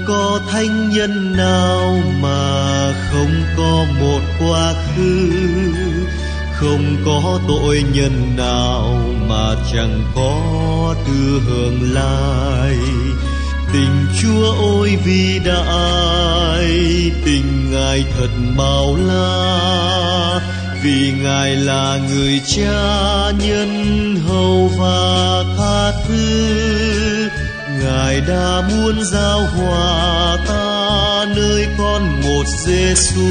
có thánh nhân nào mà không có một quá khứ, không có tội nhân nào mà chẳng có tư hưởng lai. Tình Chúa ôi vĩ đại, tình Ngài thật bao la, vì Ngài là người cha nhân hậu và tha thứ. Ngài đã muốn giao hòa ta nơi con một Giêsu.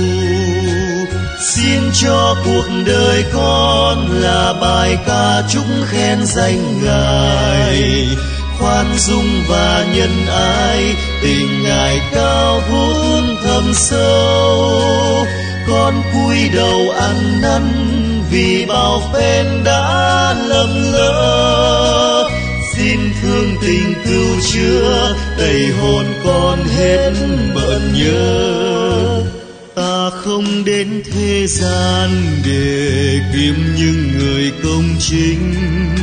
Xin cho cuộc đời con là bài ca chúc khen danh Ngài, khoan dung và nhân ái, tình Ngài cao vút thâm sâu. Con cúi đầu ăn năn vì bao phen đã lầm lỡ. Xin thương tình cứu chữa, tẩy hồn con hết bận nhớ. Ta không đến thế gian để kiếm những người công chính,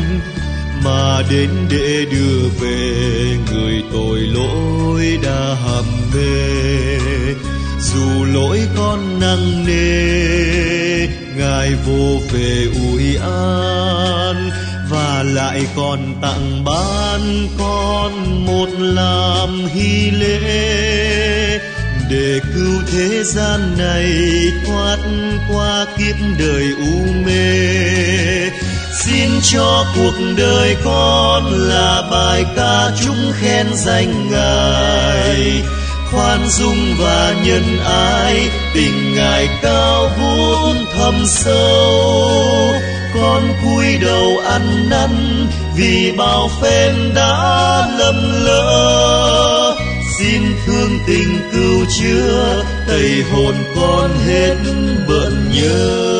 mà đến để đưa về người tội lỗi đã hầm mê. Dù lỗi con nặng nề, Ngài vô về ủi an, và lại còn tặng ban con một làm hy lễ, để cứu thế gian này thoát qua kiếp đời u mê. Xin cho cuộc đời con là bài ca chúc khen danh Ngài, khoan dung và nhân ái, tình Ngài cao vút thâm sâu. Con cúi đầu ăn năn vì bao phen đã lầm lỡ. Xin thương tình cứu chữa, tẩy hồn con hết bận nhớ.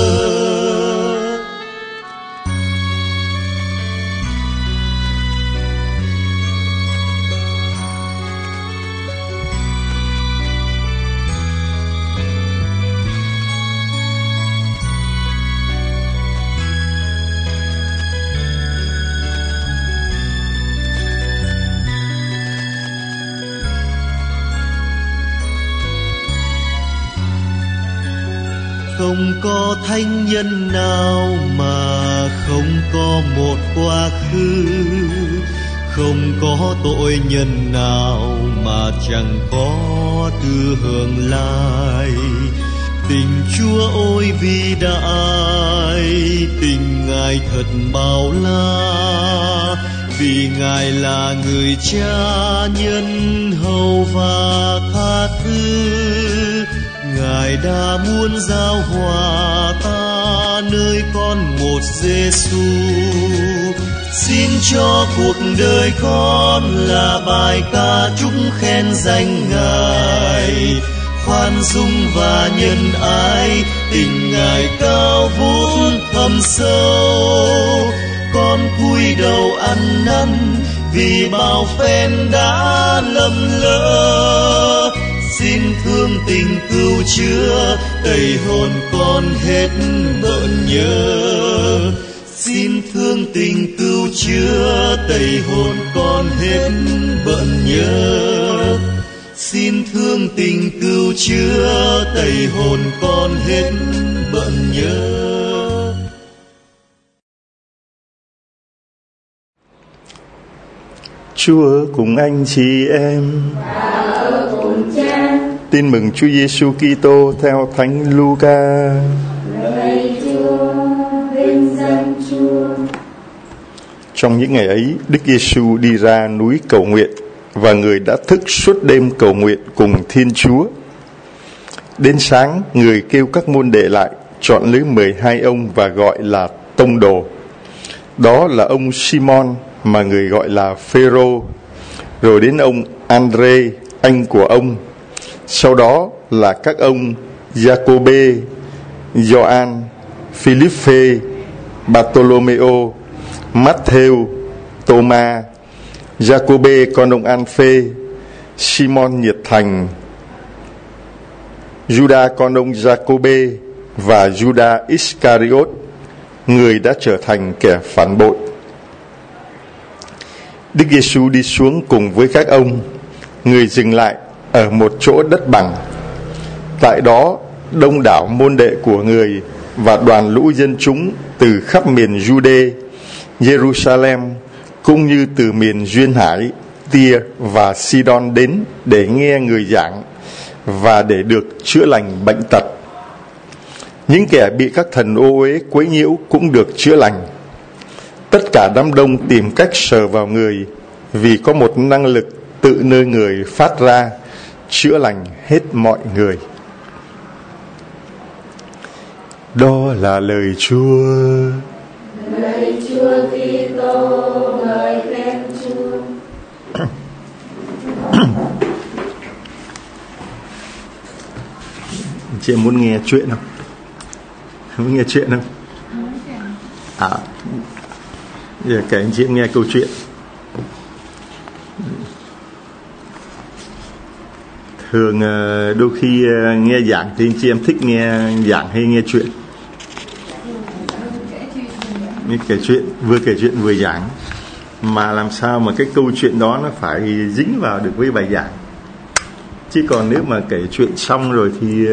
Không có thánh nhân nào mà không có một quá khứ, không có tội nhân nào mà chẳng có tư hưởng lai. Tình Chúa ôi vĩ đại, tình Ngài thật bao la, vì Ngài là người cha nhân hậu và tha thứ. Ngài đã muốn giao hòa ta nơi con một Giêsu. Xin cho cuộc đời con là bài ca chúc khen danh Ngài, khoan dung và nhân ái, tình Ngài cao vút thâm sâu. Con cúi đầu ăn năn vì bao phen đã lầm lỡ. Xin thương tình cứu chữa, tẩy hồn con hết bận nhớ. Xin thương tình cứu chữa, tẩy hồn con hết bận nhớ. Xin thương tình cứu chữa, tẩy hồn con hết bận nhớ. Chúa cùng anh chị em. Tin mừng Chúa Giêsu Kitô theo Thánh Luca. Lạy Chúa, vinh danh Chúa. Trong những ngày ấy, Đức Giêsu đi ra núi cầu nguyện, và người đã thức suốt đêm cầu nguyện cùng Thiên Chúa. Đến sáng, người kêu các môn đệ lại, chọn lấy 12 ông và gọi là tông đồ. Đó là ông Simon mà người gọi là Phêrô, rồi đến ông Andrê, anh của ông. Sau đó là các ông Giacôbê, Gioan, Philippe, Bartolomeo, Matthêu, Tô-ma, Giacôbê con ông An-phê, Simon nhiệt thành, Juda con ông Giacôbê và Juda Iscariot, người đã trở thành kẻ phản bội. Đức Giêsu đi xuống cùng với các ông, người dừng lại ở một chỗ đất bằng. Tại đó đông đảo môn đệ của người và đoàn lũ dân chúng từ khắp miền Jude, Jerusalem cũng như từ miền Duyên Hải, Tia và Sidon đến để nghe người giảng và để được chữa lành bệnh tật. Những kẻ bị các thần ô uế quấy nhiễu cũng được chữa lành. Tất cả đám đông tìm cách sờ vào người, vì có một năng lực tự nơi người phát ra, chữa lành hết mọi người. Đó là lời Chúa. Lời Chúa Kitô, ngợi khen Chúa. Chị muốn nghe chuyện không? Muốn nghe chuyện không? Giờ kể anh chị nghe câu chuyện. Thường đôi khi nghe giảng thì anh chị em thích nghe giảng hay nghe chuyện? Kể chuyện, vừa kể chuyện vừa giảng. Mà làm sao mà cái câu chuyện đó nó phải dính vào được với bài giảng. Chứ còn nếu mà kể chuyện xong rồi thì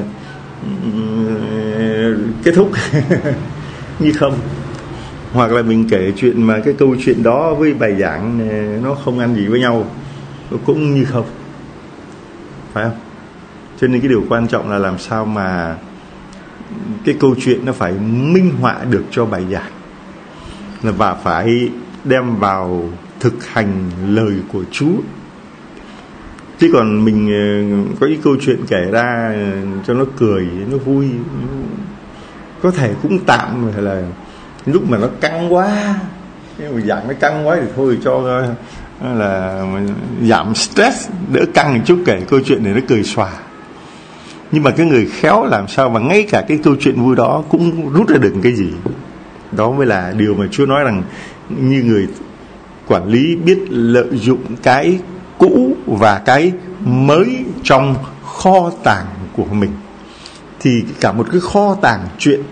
kết thúc như không. Hoặc là mình kể chuyện mà cái câu chuyện đó với bài giảng nó không ăn gì với nhau, cũng như không. Phải không? Cho nên cái điều quan trọng là làm sao mà cái câu chuyện nó phải minh họa được cho bài giảng, và phải đem vào thực hành lời của Chúa. Chứ còn mình có những câu chuyện kể ra cho nó cười, nó vui, có thể cũng tạm, là lúc mà nó căng quá, nhưng mà giảng nó căng quá thì thôi cho là giảm stress, đỡ căng một chút, kể câu chuyện này nó cười xòa. Nhưng mà cái người khéo làm sao mà ngay cả cái câu chuyện vui đó cũng rút ra được cái gì. Đó mới là điều mà Chúa nói rằng như người quản lý biết lợi dụng cái cũ và cái mới trong kho tàng của mình, thì cả một cái kho tàng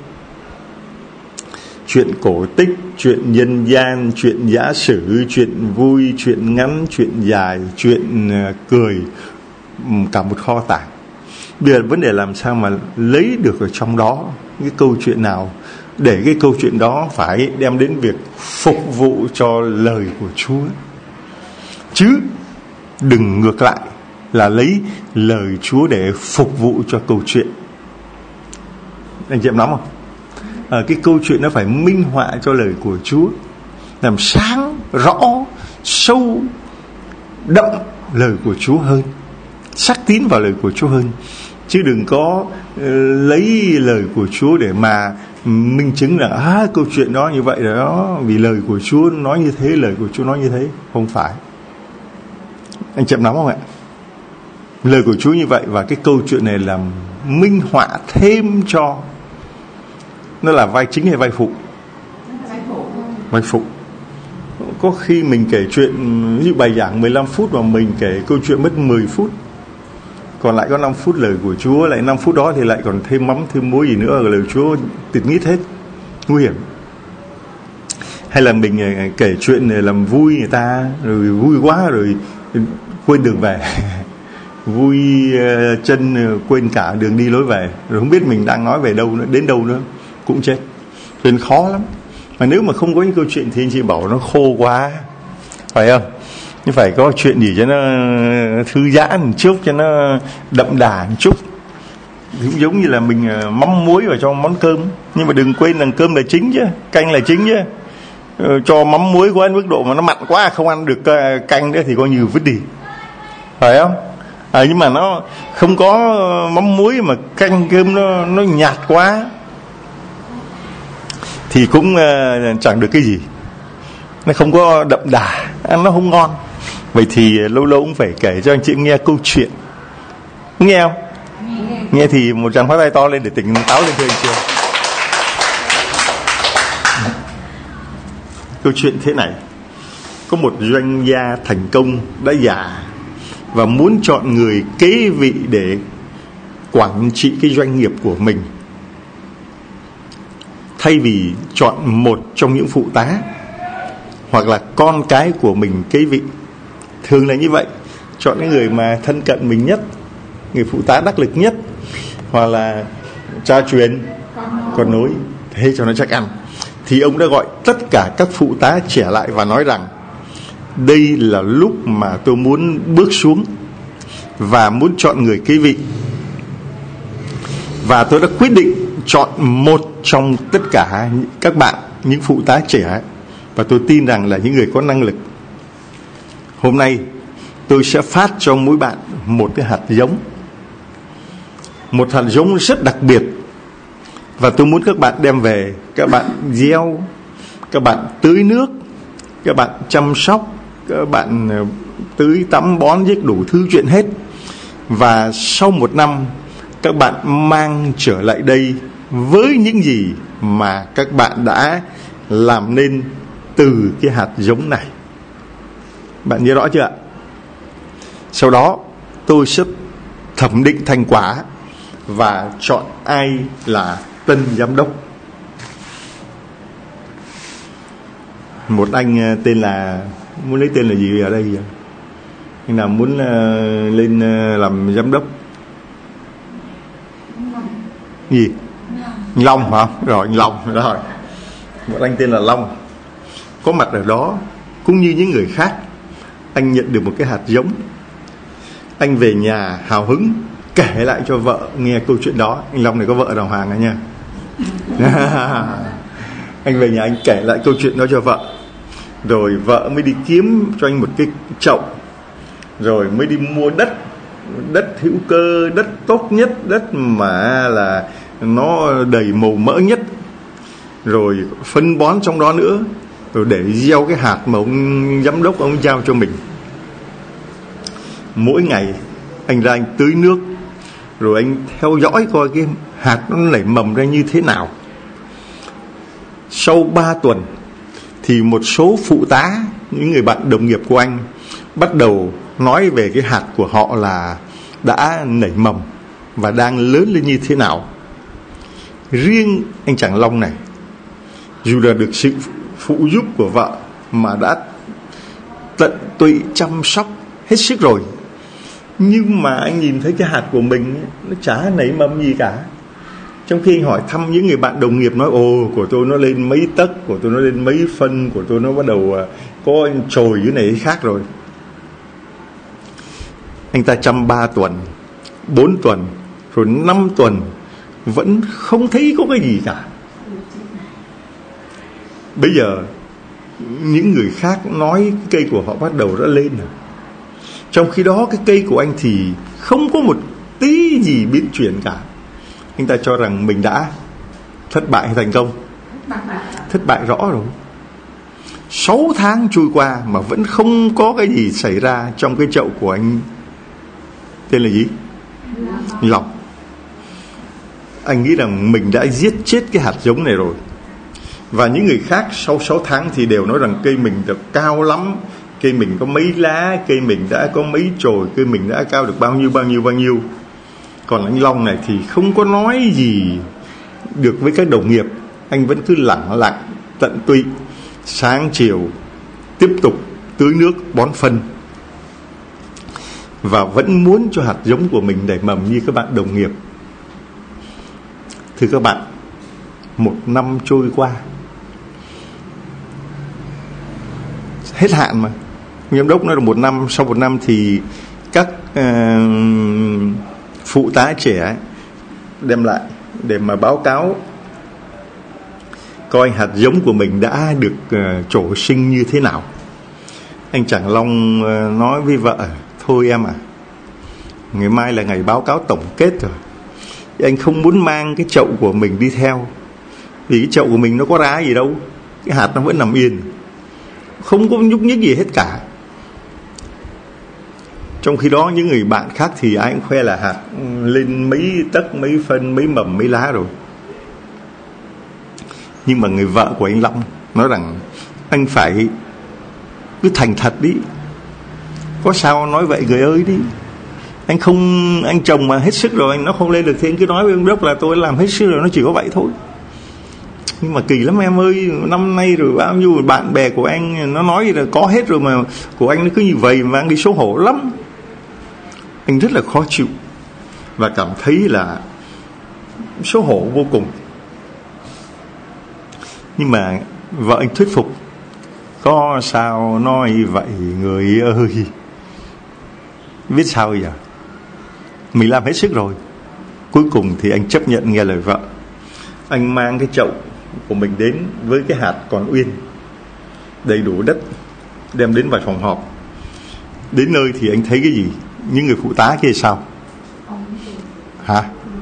chuyện cổ tích, chuyện nhân gian, chuyện giả sử, chuyện vui, chuyện ngắn, chuyện dài, chuyện cười, cả một kho tàng. Bây giờ vấn đề làm sao mà lấy được ở trong đó cái câu chuyện nào để cái câu chuyện đó phải đem đến việc phục vụ cho lời của Chúa, chứ đừng ngược lại là lấy lời Chúa để phục vụ cho câu chuyện. Anh chị em nắm không? Cái câu chuyện nó phải minh họa cho lời của Chúa, làm sáng rõ, sâu đậm lời của Chúa hơn, sắc tín vào lời của Chúa hơn. Chứ đừng có lấy lời của Chúa để mà minh chứng là câu chuyện đó như vậy đó, vì lời của Chúa nói như thế, lời của Chúa nói như thế. Không phải. Anh chậm nắm không ạ? Lời của Chúa như vậy, và cái câu chuyện này là minh họa thêm cho. Nó là vai chính hay vai phụ? Vai phụ. Có khi mình kể chuyện, ví dụ bài giảng 15 phút mà mình kể câu chuyện mất 10 phút, còn lại có 5 phút lời của Chúa, lại 5 phút đó thì lại còn thêm mắm thêm muối gì nữa, lời Chúa tịt nhít hết, nguy hiểm. Hay là mình kể chuyện để làm vui người ta, rồi vui quá rồi quên đường về vui chân quên cả đường đi lối về, rồi không biết mình đang nói về đâu nữa, đến đâu nữa, cũng chết. Cho nên khó lắm. Mà nếu mà không có những câu chuyện thì anh chị bảo nó khô quá, phải không? Nhưng phải có chuyện gì cho nó thư giãn một chút, cho nó đậm đà một chút. Cũng giống như là mình mắm muối vào trong món cơm, nhưng mà đừng quên rằng cơm là chính chứ, canh là chính chứ. Cho mắm muối quá mức độ mà nó mặn quá không ăn được canh nữa thì coi như vứt đi, phải không? Nhưng mà nó không có mắm muối mà canh cơm nó nhạt quá thì cũng chẳng được cái gì, nó không có đậm đà, ăn nó không ngon. Vậy thì lâu lâu cũng phải kể cho anh chị nghe câu chuyện, nghe không? Nghe thì một tràng pháo tay to lên để tỉnh táo lên thưa anh chị. Câu chuyện thế này: có một doanh gia thành công đã già và muốn chọn người kế vị để quản trị cái doanh nghiệp của mình. Thay vì chọn một trong những phụ tá hoặc là con cái của mình kế vị, thường là như vậy, chọn cái người mà thân cận mình nhất, người phụ tá đắc lực nhất, hoặc là cha truyền, con nối, thế cho nó chắc ăn. Thì ông đã gọi tất cả các phụ tá trẻ lại và nói rằng đây là lúc mà tôi muốn bước xuống và muốn chọn người kế vị. Và tôi đã quyết định chọn một trong tất cả các bạn, những phụ tá trẻ, và tôi tin rằng là những người có năng lực. Hôm nay tôi sẽ phát cho mỗi bạn một cái hạt giống, một hạt giống rất đặc biệt, và tôi muốn các bạn đem về, các bạn gieo, các bạn tưới nước, các bạn chăm sóc, các bạn tưới tắm bón với đủ thứ chuyện hết. Và sau 1 năm các bạn mang trở lại đây với những gì mà các bạn đã làm nên từ cái hạt giống này. Bạn nhớ rõ chưa ạ? Sau đó tôi sẽ thẩm định thành quả và chọn ai là tân giám đốc. Một anh tên là, muốn lấy tên là gì ở đây? Anh nào muốn lên làm giám đốc? Gì? Long hả? Rồi, anh Long rồi. Một anh tên là Long có mặt ở đó, cũng như những người khác. Anh nhận được một cái hạt giống. Anh về nhà hào hứng kể lại cho vợ nghe câu chuyện đó. Anh Long này có vợ đàng hoàng nha. Anh về nhà anh kể lại câu chuyện đó cho vợ. Rồi vợ mới đi kiếm cho anh một cái chậu, rồi mới đi mua đất hữu cơ, đất tốt nhất, đất mà là nó đầy màu mỡ nhất, rồi phân bón trong đó nữa, rồi để gieo cái hạt mà ông giám đốc ông giao cho mình. Mỗi ngày anh ra anh tưới nước, rồi anh theo dõi coi cái hạt nó nảy mầm ra như thế nào. Sau 3 tuần thì một số phụ tá, những người bạn đồng nghiệp của anh, bắt đầu nói về cái hạt của họ là đã nảy mầm và đang lớn lên như thế nào. Riêng anh chàng Long này, dù là được sự phụ giúp của vợ mà đã tận tụy chăm sóc hết sức rồi, nhưng mà anh nhìn thấy cái hạt của mình nó chả nảy mầm gì cả. Trong khi anh hỏi thăm những người bạn đồng nghiệp, nói ồ, của tôi nó lên mấy tấc, của tôi nó lên mấy phân, của tôi nó bắt đầu có chồi dưới này khác rồi. Anh ta chăm 3 tuần, 4 tuần, rồi 5 tuần vẫn không thấy có cái gì cả. Bây giờ những người khác nói cái cây của họ bắt đầu đã lên rồi. Trong khi đó cái cây của anh thì không có một tí gì biến chuyển cả. Anh ta cho rằng mình đã thất bại hay thành công? Thất bại rõ rồi. 6 tháng trôi qua mà vẫn không có cái gì xảy ra trong cái chậu của anh tên là gì? Long. Anh nghĩ rằng mình đã giết chết cái hạt giống này rồi. Và những người khác sau 6 tháng thì đều nói rằng cây mình được cao lắm, cây mình có mấy lá, cây mình đã có mấy chồi, cây mình đã cao được bao nhiêu. Còn anh Long này thì không có nói gì được với các đồng nghiệp. Anh vẫn cứ lẳng lặng tận tụy, sáng chiều tiếp tục tưới nước bón phân, và vẫn muốn cho hạt giống của mình nảy mầm như các bạn đồng nghiệp. Thưa các bạn, 1 năm trôi qua, hết hạn mà. Giám đốc nói là 1 năm, sau 1 năm thì các phụ tá trẻ đem lại để mà báo cáo coi hạt giống của mình đã được trổ sinh như thế nào. Anh chàng Long nói với vợ, thôi em à, ngày mai là ngày báo cáo tổng kết rồi, anh không muốn mang cái chậu của mình đi theo, vì cái chậu của mình nó có ra gì đâu, cái hạt nó vẫn nằm yên, không có nhúc nhích gì hết cả. Trong khi đó những người bạn khác thì ai cũng khoe là hạt lên mấy tấc, mấy phân, mấy mầm, mấy lá rồi. Nhưng mà người vợ của anh Long nói rằng anh phải cứ thành thật đi, có sao nói vậy người ơi đi. Anh không, anh trồng mà hết sức rồi, nó không lên được thì anh cứ nói với ông đốc là tôi làm hết sức rồi, nó chỉ có vậy thôi. Nhưng mà kỳ lắm em ơi, năm nay rồi bao nhiêu bạn bè của anh nó nói là có hết rồi mà của anh nó cứ như vậy mà anh đi xấu hổ lắm. anh rất là khó chịu và cảm thấy là xấu hổ vô cùng. Nhưng mà vợ anh thuyết phục: có sao nói vậy người ơi, biết sao bây giờ, mình làm hết sức rồi. Cuối cùng thì anh chấp nhận nghe lời vợ. Anh mang cái chậu của mình đến với cái hạt còn uyên, đầy đủ đất, đem đến vào phòng họp. Đến nơi thì anh thấy cái gì? Những người phụ tá kia sao? Hả?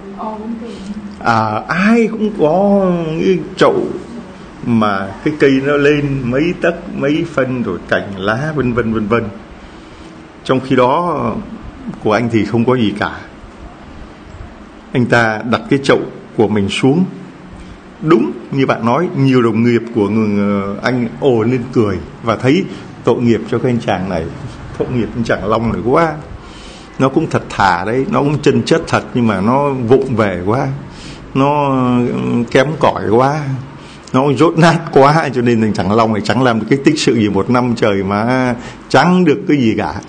Ai cũng có cái chậu mà cái cây nó lên mấy tấc mấy phân, rồi cành lá vân vân vân vân. Trong khi đó của anh thì không có gì cả. Anh ta đặt cái chậu của mình xuống. Đúng như bạn nói, nhiều đồng nghiệp của anh ồ lên cười và thấy tội nghiệp cho cái anh chàng này, tội nghiệp anh chàng Long này quá. Nó cũng thật thà đấy, nó cũng chân chất thật, nhưng mà nó vụng về quá, nó kém cỏi quá, nó dốt nát quá, cho nên thằng chàng Long này chẳng làm được cái tích sự gì một năm trời mà chẳng được cái gì cả.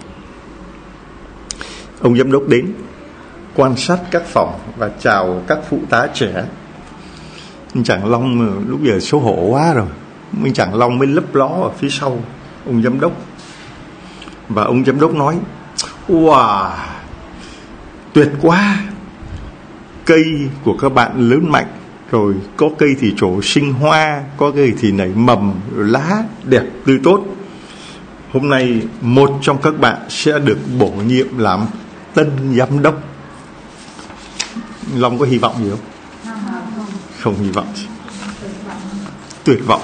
Ông giám đốc đến quan sát các phòng và chào các phụ tá trẻ. Anh chàng Long lúc giờ xấu hổ quá rồi. Anh chàng Long mới lấp ló ở phía sau ông giám đốc. Và ông giám đốc nói: wow, tuyệt quá, cây của các bạn lớn mạnh rồi, có cây thì trổ sinh hoa, có cây thì nảy mầm, lá đẹp tươi tốt. Hôm nay một trong các bạn sẽ được bổ nhiệm làm tân giám đốc. Long có hy vọng gì không? Không hy vọng gì. Tuyệt vọng.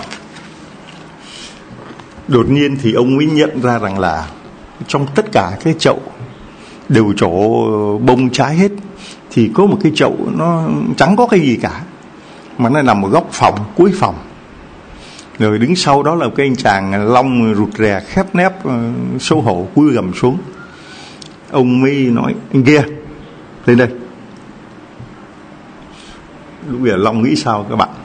Đột nhiên thì ông mới nhận ra rằng là trong tất cả cái chậu đều trổ bông trái hết, thì có một cái chậu nó chẳng có cái gì cả, mà nó nằm ở góc phòng, cuối phòng. Rồi đứng sau đó là cái anh chàng Long rụt rè khép nép, xấu hổ cúi gằm xuống. Ông mới nói: anh kia, lên đây. Lúc giờ Long nghĩ sao các bạn?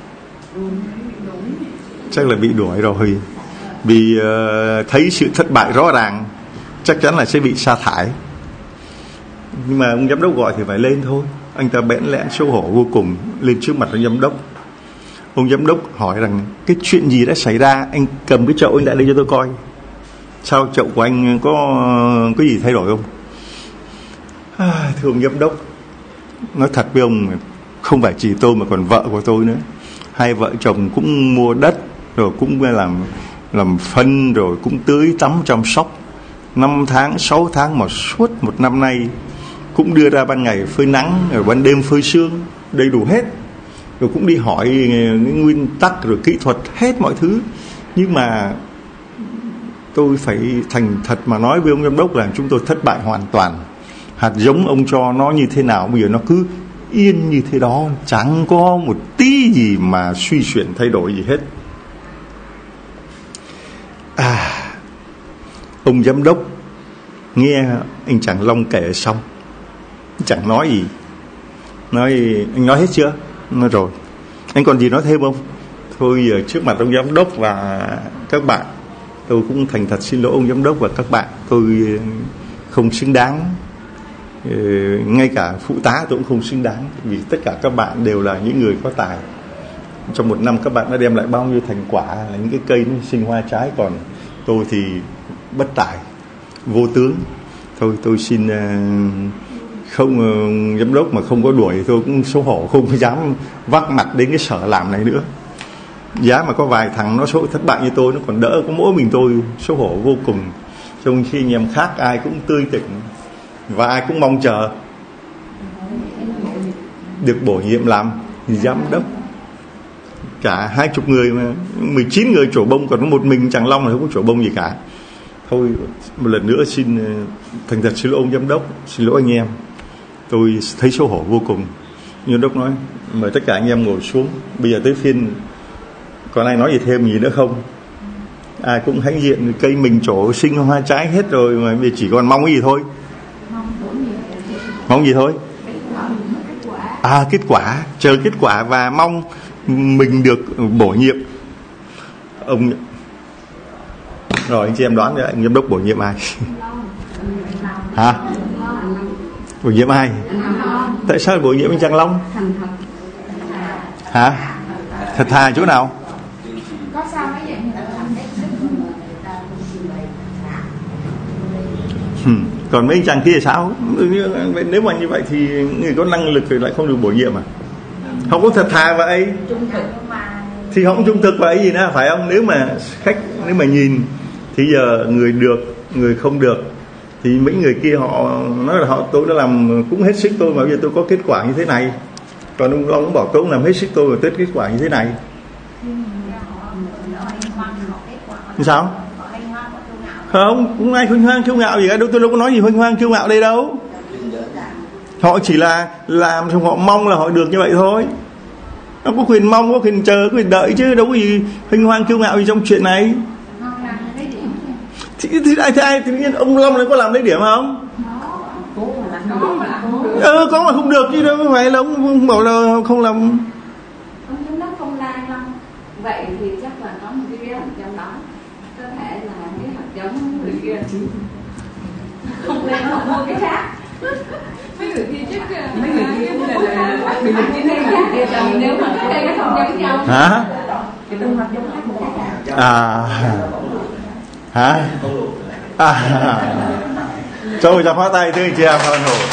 Chắc là bị đuổi rồi. Vì thấy sự thất bại rõ ràng, chắc chắn là sẽ bị sa thải. Nhưng mà ông giám đốc gọi thì phải lên thôi. Anh ta bẽn lẽn xấu hổ vô cùng lên trước mặt ông giám đốc. Ông giám đốc hỏi rằng: cái chuyện gì đã xảy ra? Anh cầm cái chậu anh lại đây cho tôi coi. Sao chậu của anh có gì thay đổi không? Thưa ông giám đốc, nói thật với ông, không phải chỉ tôi mà còn vợ của tôi nữa. Hai vợ chồng cũng mua đất, rồi cũng làm phân, rồi cũng tưới tắm chăm sóc 5 tháng, 6 tháng mà suốt một năm nay. Cũng đưa ra ban ngày phơi nắng, rồi ban đêm phơi sương, đầy đủ hết. Rồi cũng đi hỏi những nguyên tắc rồi kỹ thuật hết mọi thứ. Nhưng mà tôi phải thành thật mà nói với ông giám đốc là chúng tôi thất bại hoàn toàn. Hạt giống ông cho nó như thế nào bây giờ nó cứ yên như thế đó, chẳng có một tí gì mà suy chuyển thay đổi gì hết. Ông giám đốc nghe anh chàng Long kể xong, chẳng nói gì. Anh nói hết chưa? Nói rồi. Anh còn gì nói thêm không? Thôi giờ trước mặt ông giám đốc và các bạn, tôi cũng thành thật xin lỗi ông giám đốc và các bạn. Tôi không xứng đáng, ngay cả phụ tá tôi cũng không xứng đáng. Vì tất cả các bạn đều là những người có tài. Trong một năm các bạn đã đem lại bao nhiêu thành quả, là những cái cây nó sinh hoa trái. Còn tôi thì bất tài, vô tướng. Thôi tôi xin không, giám đốc mà không có đuổi tôi cũng xấu hổ, không có dám vác mặt đến cái sở làm này nữa. Giá mà có vài thằng nó thất bại như tôi nó còn đỡ, có mỗi mình tôi xấu hổ vô cùng. Trong khi anh em khác ai cũng tươi tỉnh và ai cũng mong chờ được bổ nhiệm làm giám đốc. Cả 20 người mà 19 người trổ bông, còn có một mình chàng Long là không có trổ bông gì cả. Thôi một lần nữa xin thành thật xin lỗi ông giám đốc, xin lỗi anh em. Tôi thấy xấu hổ vô cùng. Giám đốc nói: mời tất cả anh em ngồi xuống. Bây giờ tới phiên, còn ai nói gì thêm gì nữa không? Ai cũng hãnh diện, cây mình trổ sinh hoa trái hết rồi, mà bây giờ chỉ còn mong cái gì thôi? Mong gì thôi? Kết quả, chờ kết quả và mong mình được bổ nhiệm. Ông rồi anh chị em đoán anh giám đốc bổ nhiệm ai? Hả? Bổ nhiệm ai? Tại sao bổ nhiệm anh chàng Long? Hả? Thật thà chỗ nào? Có sao mấy vậy? Còn mấy anh chàng kia thì sao? Nếu mà như vậy thì người có năng lực thì lại không được bổ nhiệm à? Không có thật thà vậy thì không trung thực vậy gì nữa, phải không? Nếu mà nhìn thì giờ người được, người không được, thì mấy người kia họ nói là tôi đã làm cũng hết sức tôi mà bây giờ tôi có kết quả như thế này. Còn ông Long bảo tôi cũng làm hết sức tôi mà kết quả như thế này. Sao? Không, cũng ai huênh hoang kiêu ngạo gì cả, tôi đâu có nói gì huênh hoang kiêu ngạo đây đâu. Họ chỉ là làm xong họ mong là họ được như vậy thôi. Nó có quyền mong, có quyền chờ, có quyền đợi chứ đâu có gì huênh hoang kiêu ngạo gì trong chuyện này. Thì ai tự nhiên ông Long này có làm lấy điểm không? Có mà không được chứ đâu phải là ông bảo là không làm. Ông giám đốc không la Long. Vậy thì chắc là có một cái ghế trong đó. Có thể là cái hạt giống người kia không lên không mua cái khác. Mấy người kia chắc mấy người kia là bị lực như thế kia rồi, nếu mà cái cây nó không giống nhau. Hả? Thì tôi hạt giống khác một khác. Hả? Cho phá tay thưa anh chị em hoan hô.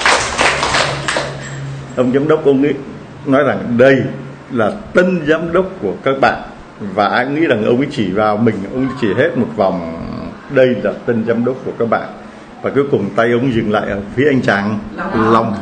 Ông giám đốc ông ấy nói rằng đây là tân giám đốc của các bạn, và anh nghĩ rằng ông ấy chỉ vào mình, ông ấy chỉ hết một vòng, đây là tân giám đốc của các bạn, và cuối cùng tay ông dừng lại ở phía anh chàng Long.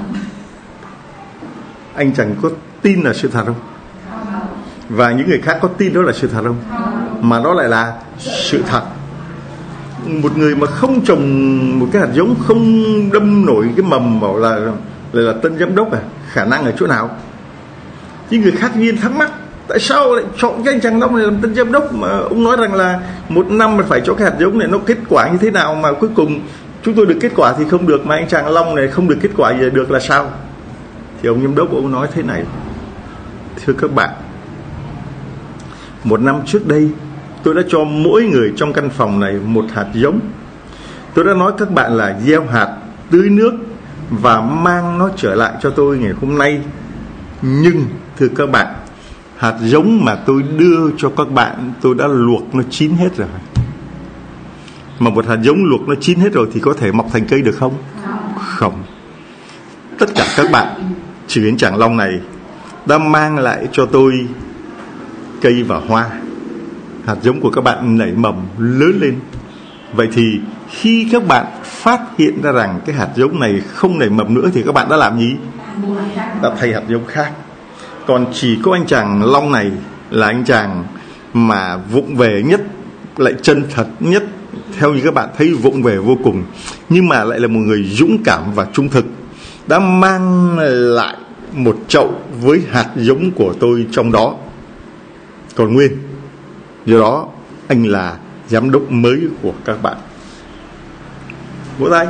Anh chàng có tin là sự thật không? Và những người khác có tin đó là sự thật không? Mà đó lại là sự thật. Một người mà không trồng một cái hạt giống, không đâm nổi cái mầm bảo là tân giám đốc khả năng ở chỗ nào? Những người khác nhiên thắc mắc tại sao lại chọn cái anh chàng Long này làm tân giám đốc, mà ông nói rằng là một năm mà phải cho cái hạt giống này nó kết quả như thế nào, mà cuối cùng chúng tôi được kết quả thì không được, mà anh chàng Long này không được kết quả gì được là sao? Thì ông giám đốc ông nói thế này: thưa các bạn, một năm trước đây tôi đã cho mỗi người trong căn phòng này một hạt giống. Tôi đã nói các bạn là gieo hạt, tưới nước và mang nó trở lại cho tôi ngày hôm nay. Nhưng thưa các bạn, hạt giống mà tôi đưa cho các bạn tôi đã luộc nó chín hết rồi. Mà một hạt giống luộc nó chín hết rồi thì có thể mọc thành cây được không? Không. Tất cả các bạn, trừ anh chàng Long này, đã mang lại cho tôi cây và hoa. Hạt giống của các bạn nảy mầm lớn lên. Vậy thì khi các bạn phát hiện ra rằng cái hạt giống này không nảy mầm nữa thì các bạn đã làm gì? Đã thay hạt giống khác. Còn chỉ có anh chàng Long này là anh chàng mà vụng về nhất, lại chân thật nhất, theo như các bạn thấy vụng về vô cùng, nhưng mà lại là một người dũng cảm và trung thực, đã mang lại một chậu với hạt giống của tôi trong đó còn nguyên. Do đó anh là giám đốc mới của các bạn. Vỗ tay.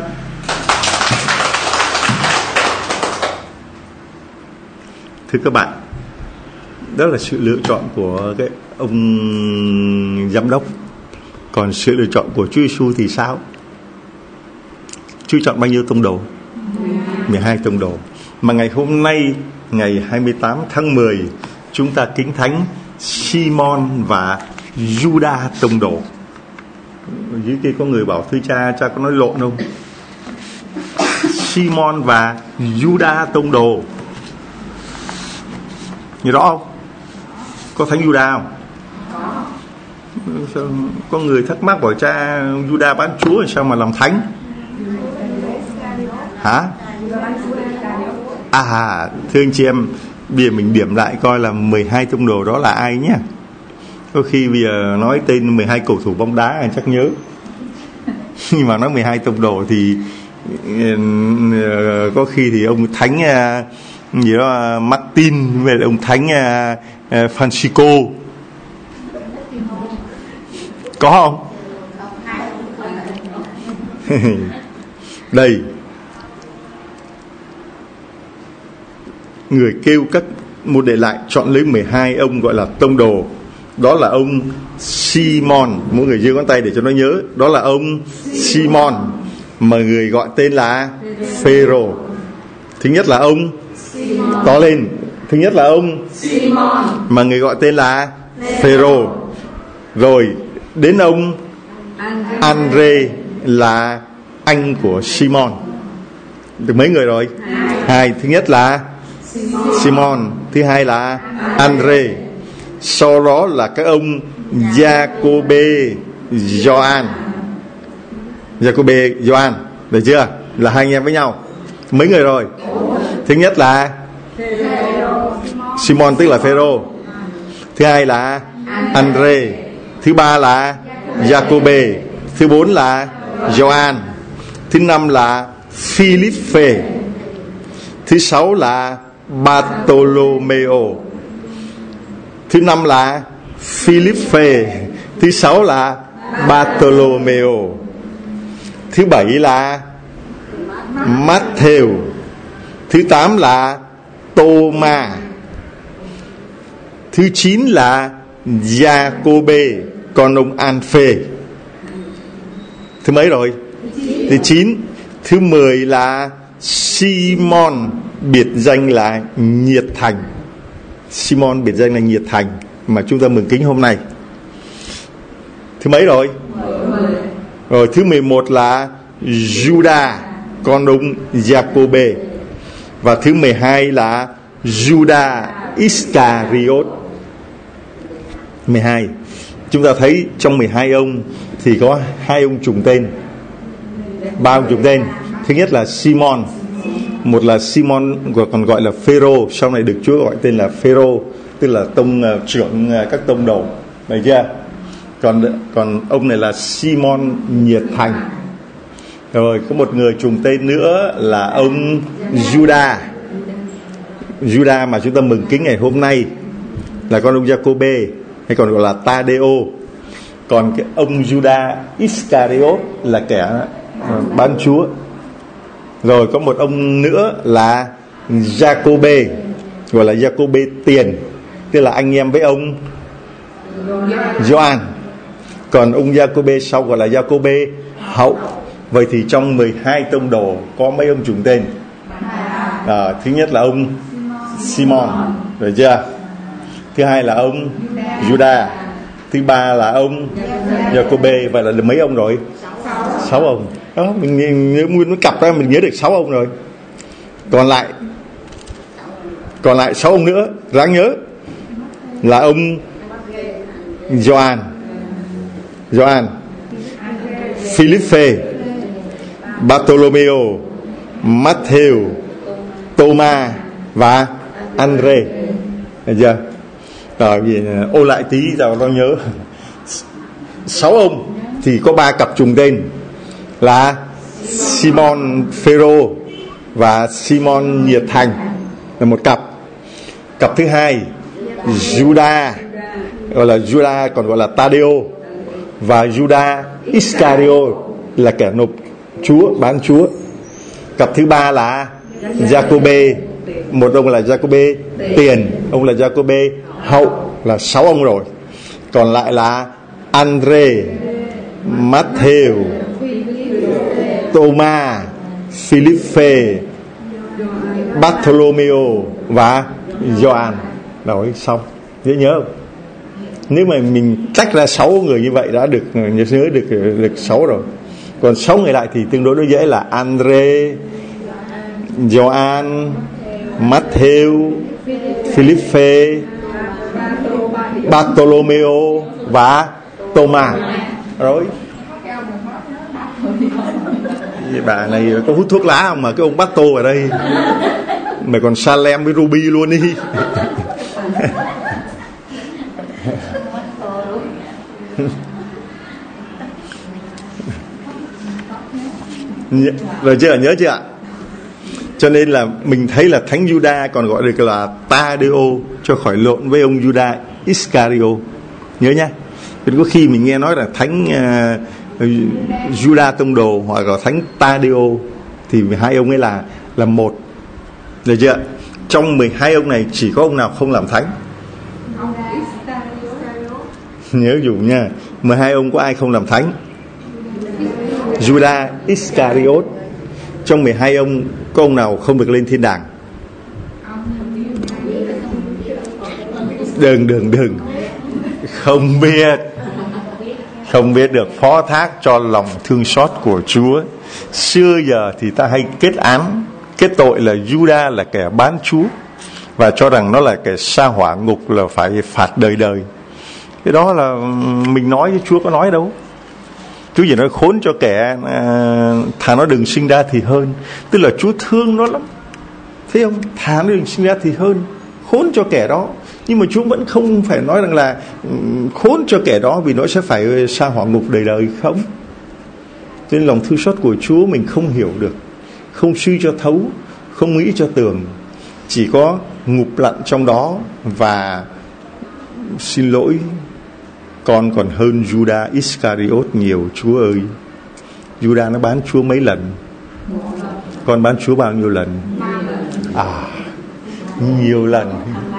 Thưa các bạn, đó là sự lựa chọn của cái ông giám đốc. Còn sự lựa chọn của Chúa Giêsu thì sao? Chúa chọn bao nhiêu tông đồ? 12 tông đồ. Mà ngày hôm nay, ngày 28 tháng 10, chúng ta kính thánh Simon và Juda tông đồ. Dưới kia có người bảo thưa cha có nói lộn không? Simon và Juda tông đồ. Như rõ không? Có thánh Juda không? Sao có người thắc mắc bảo cha Juda bán Chúa sao mà làm thánh? Hả? Thưa anh chị em, bây giờ mình điểm lại coi là 12 tông đồ đó là ai nhé. Có khi bây giờ nói tên 12 cầu thủ bóng đá anh chắc nhớ. Nhưng mà nói 12 tông đồ thì có khi thì ông thánh gì đó Martin với ông thánh Francisco có không? Đây, người kêu các môn đệ lại chọn lấy 12 ông gọi là tông đồ. Đó là ông Simon, mỗi người giơ ngón tay để cho nó nhớ. Đó là ông Simon, mà người gọi tên là Phêrô. Thứ nhất là ông to lên. Thứ nhất là ông Simon, mà người gọi tên là Phêrô. Rồi đến ông Andre là anh của Simon. Được mấy người rồi? Hai. Thứ nhất là Simon, thứ hai là Andre. Sau đó là các ông Giacôbê, Gioan. Giacôbê, Gioan, được chưa? Là hai anh em với nhau. Mấy người rồi? Thứ nhất là Simon tức là Phêrô. Thứ hai là Andre. Thứ ba là Giacôbê. Thứ bốn là Gioan. Thứ năm là Philippe. Thứ sáu là Bartolomeo. Thứ năm là Philippe. Thứ sáu là Bartolomeo. Thứ bảy là Matthew. Thứ tám là Thomas. Thứ chín là Giacôbê, con ông Alphae. Thứ mấy rồi? Thứ 9. Thứ 10 là Simon, biệt danh là Nhiệt Thành. Simon biệt danh là Nhiệt Thành mà chúng ta mừng kính hôm nay. Thứ mấy rồi? Rồi thứ 11 là Judas, con ông Giacôbê. Và thứ 12 là Judas Iscariot. 12. Chúng ta thấy trong 12 ông thì có 2 ông trùng tên, 3 ông trùng tên. Thứ nhất là Simon. Một là Simon còn gọi là Phêrô, sau này được Chúa gọi tên là Phêrô, tức là tông trưởng các tông đồ, được chưa? Còn ông này là Simon Nhiệt Thành. Rồi có một người trùng tên nữa là ông Judas. Judas mà chúng ta mừng kính ngày hôm nay là con ông Giacôbê, hay còn gọi là Tadeo. Còn cái ông Judas Iscariot là kẻ bán Chúa. Rồi có một ông nữa là Giacôbê, gọi là Giacôbê tiền, tức là anh em với ông Gioan. Còn ông Giacôbê sau gọi là Giacôbê hậu. Vậy thì trong 12 tông đồ có mấy ông trùng tên? Thứ nhất là ông Simon, được chưa? Thứ hai là ông Judas. Thứ ba là ông Giacôbê. Vậy là được mấy ông rồi? 6 ông. Đó, mình nhớ nguyên nó cặp ra mình nhớ được 6 ông rồi. Còn lại 6 ông nữa ráng nhớ là ông Gioan, Philippe, Bartolomeo, Matthew, Thomas và Andre. Được chưa? Rồi ô lại tí rồi nó nhớ. 6 ông thì có 3 cặp trùng tên là Simon Phêrô và Simon Nhiệt Thành là một cặp. Cặp thứ hai Judas, gọi là Judas còn gọi là Tadeo, và Judas Iscariot là kẻ nộp Chúa, bán Chúa. Cặp thứ ba là Giacôbê, một ông là Giacôbê tiền, ông là Giacôbê hậu, là 6 ông rồi. Còn lại là Andre, Matthew, Thomas, Philippe, Bartolomeo và Gioan. Rồi xong, dễ nhớ không? Nếu mà mình tách ra 6 người như vậy đã được nhớ được 6 rồi. Còn 6 người lại thì tương đối nó dễ là Andre, Gioan, Matthew, Philippe, Bartolomeo và Thomas. Rồi bà này có hút thuốc lá không mà cái ông Barto ở đây mày còn Salem với Ruby luôn đi. Rồi chưa, nhớ chưa ạ? Cho nên là mình thấy là thánh Judas còn gọi được là Tadeo, cho khỏi lộn với ông Judas Iscariot. Nhớ nhá. Có khi mình nghe nói là thánh Judas tông đồ hoặc là thánh Tadeo thì hai ông ấy là một. Được chưa? Trong 12 ông này chỉ có ông nào không làm thánh? Nhớ dùm nha. 12 ông có ai không làm thánh? Judas Iscariot. Trong 12 ông Có ông nào không được lên thiên đàng? Đừng không biết được. Phó thác cho lòng thương xót của Chúa. Xưa giờ thì ta hay kết tội là Juda là kẻ bán Chúa, và cho rằng nó là kẻ sa hỏa ngục, là phải phạt đời đời. Cái đó là mình nói chứ Chúa có nói đâu. Chúa chỉ nói khốn cho kẻ thà nó đừng sinh ra thì hơn. Tức là Chúa thương nó lắm, thấy không? Thà nó đừng sinh ra thì hơn, khốn cho kẻ đó. Nhưng mà Chúa vẫn không phải nói rằng là khốn cho kẻ đó vì nó sẽ phải sa hỏa ngục đời đời, không. Cho nên lòng thương xót của Chúa mình không hiểu được, không suy cho thấu, không nghĩ cho tường, chỉ có ngụp lặn trong đó. Và xin lỗi, con còn hơn Judas Iscariot nhiều, Chúa ơi. Judas nó bán Chúa mấy lần? Con bán Chúa bao nhiêu lần? Nhiều lần.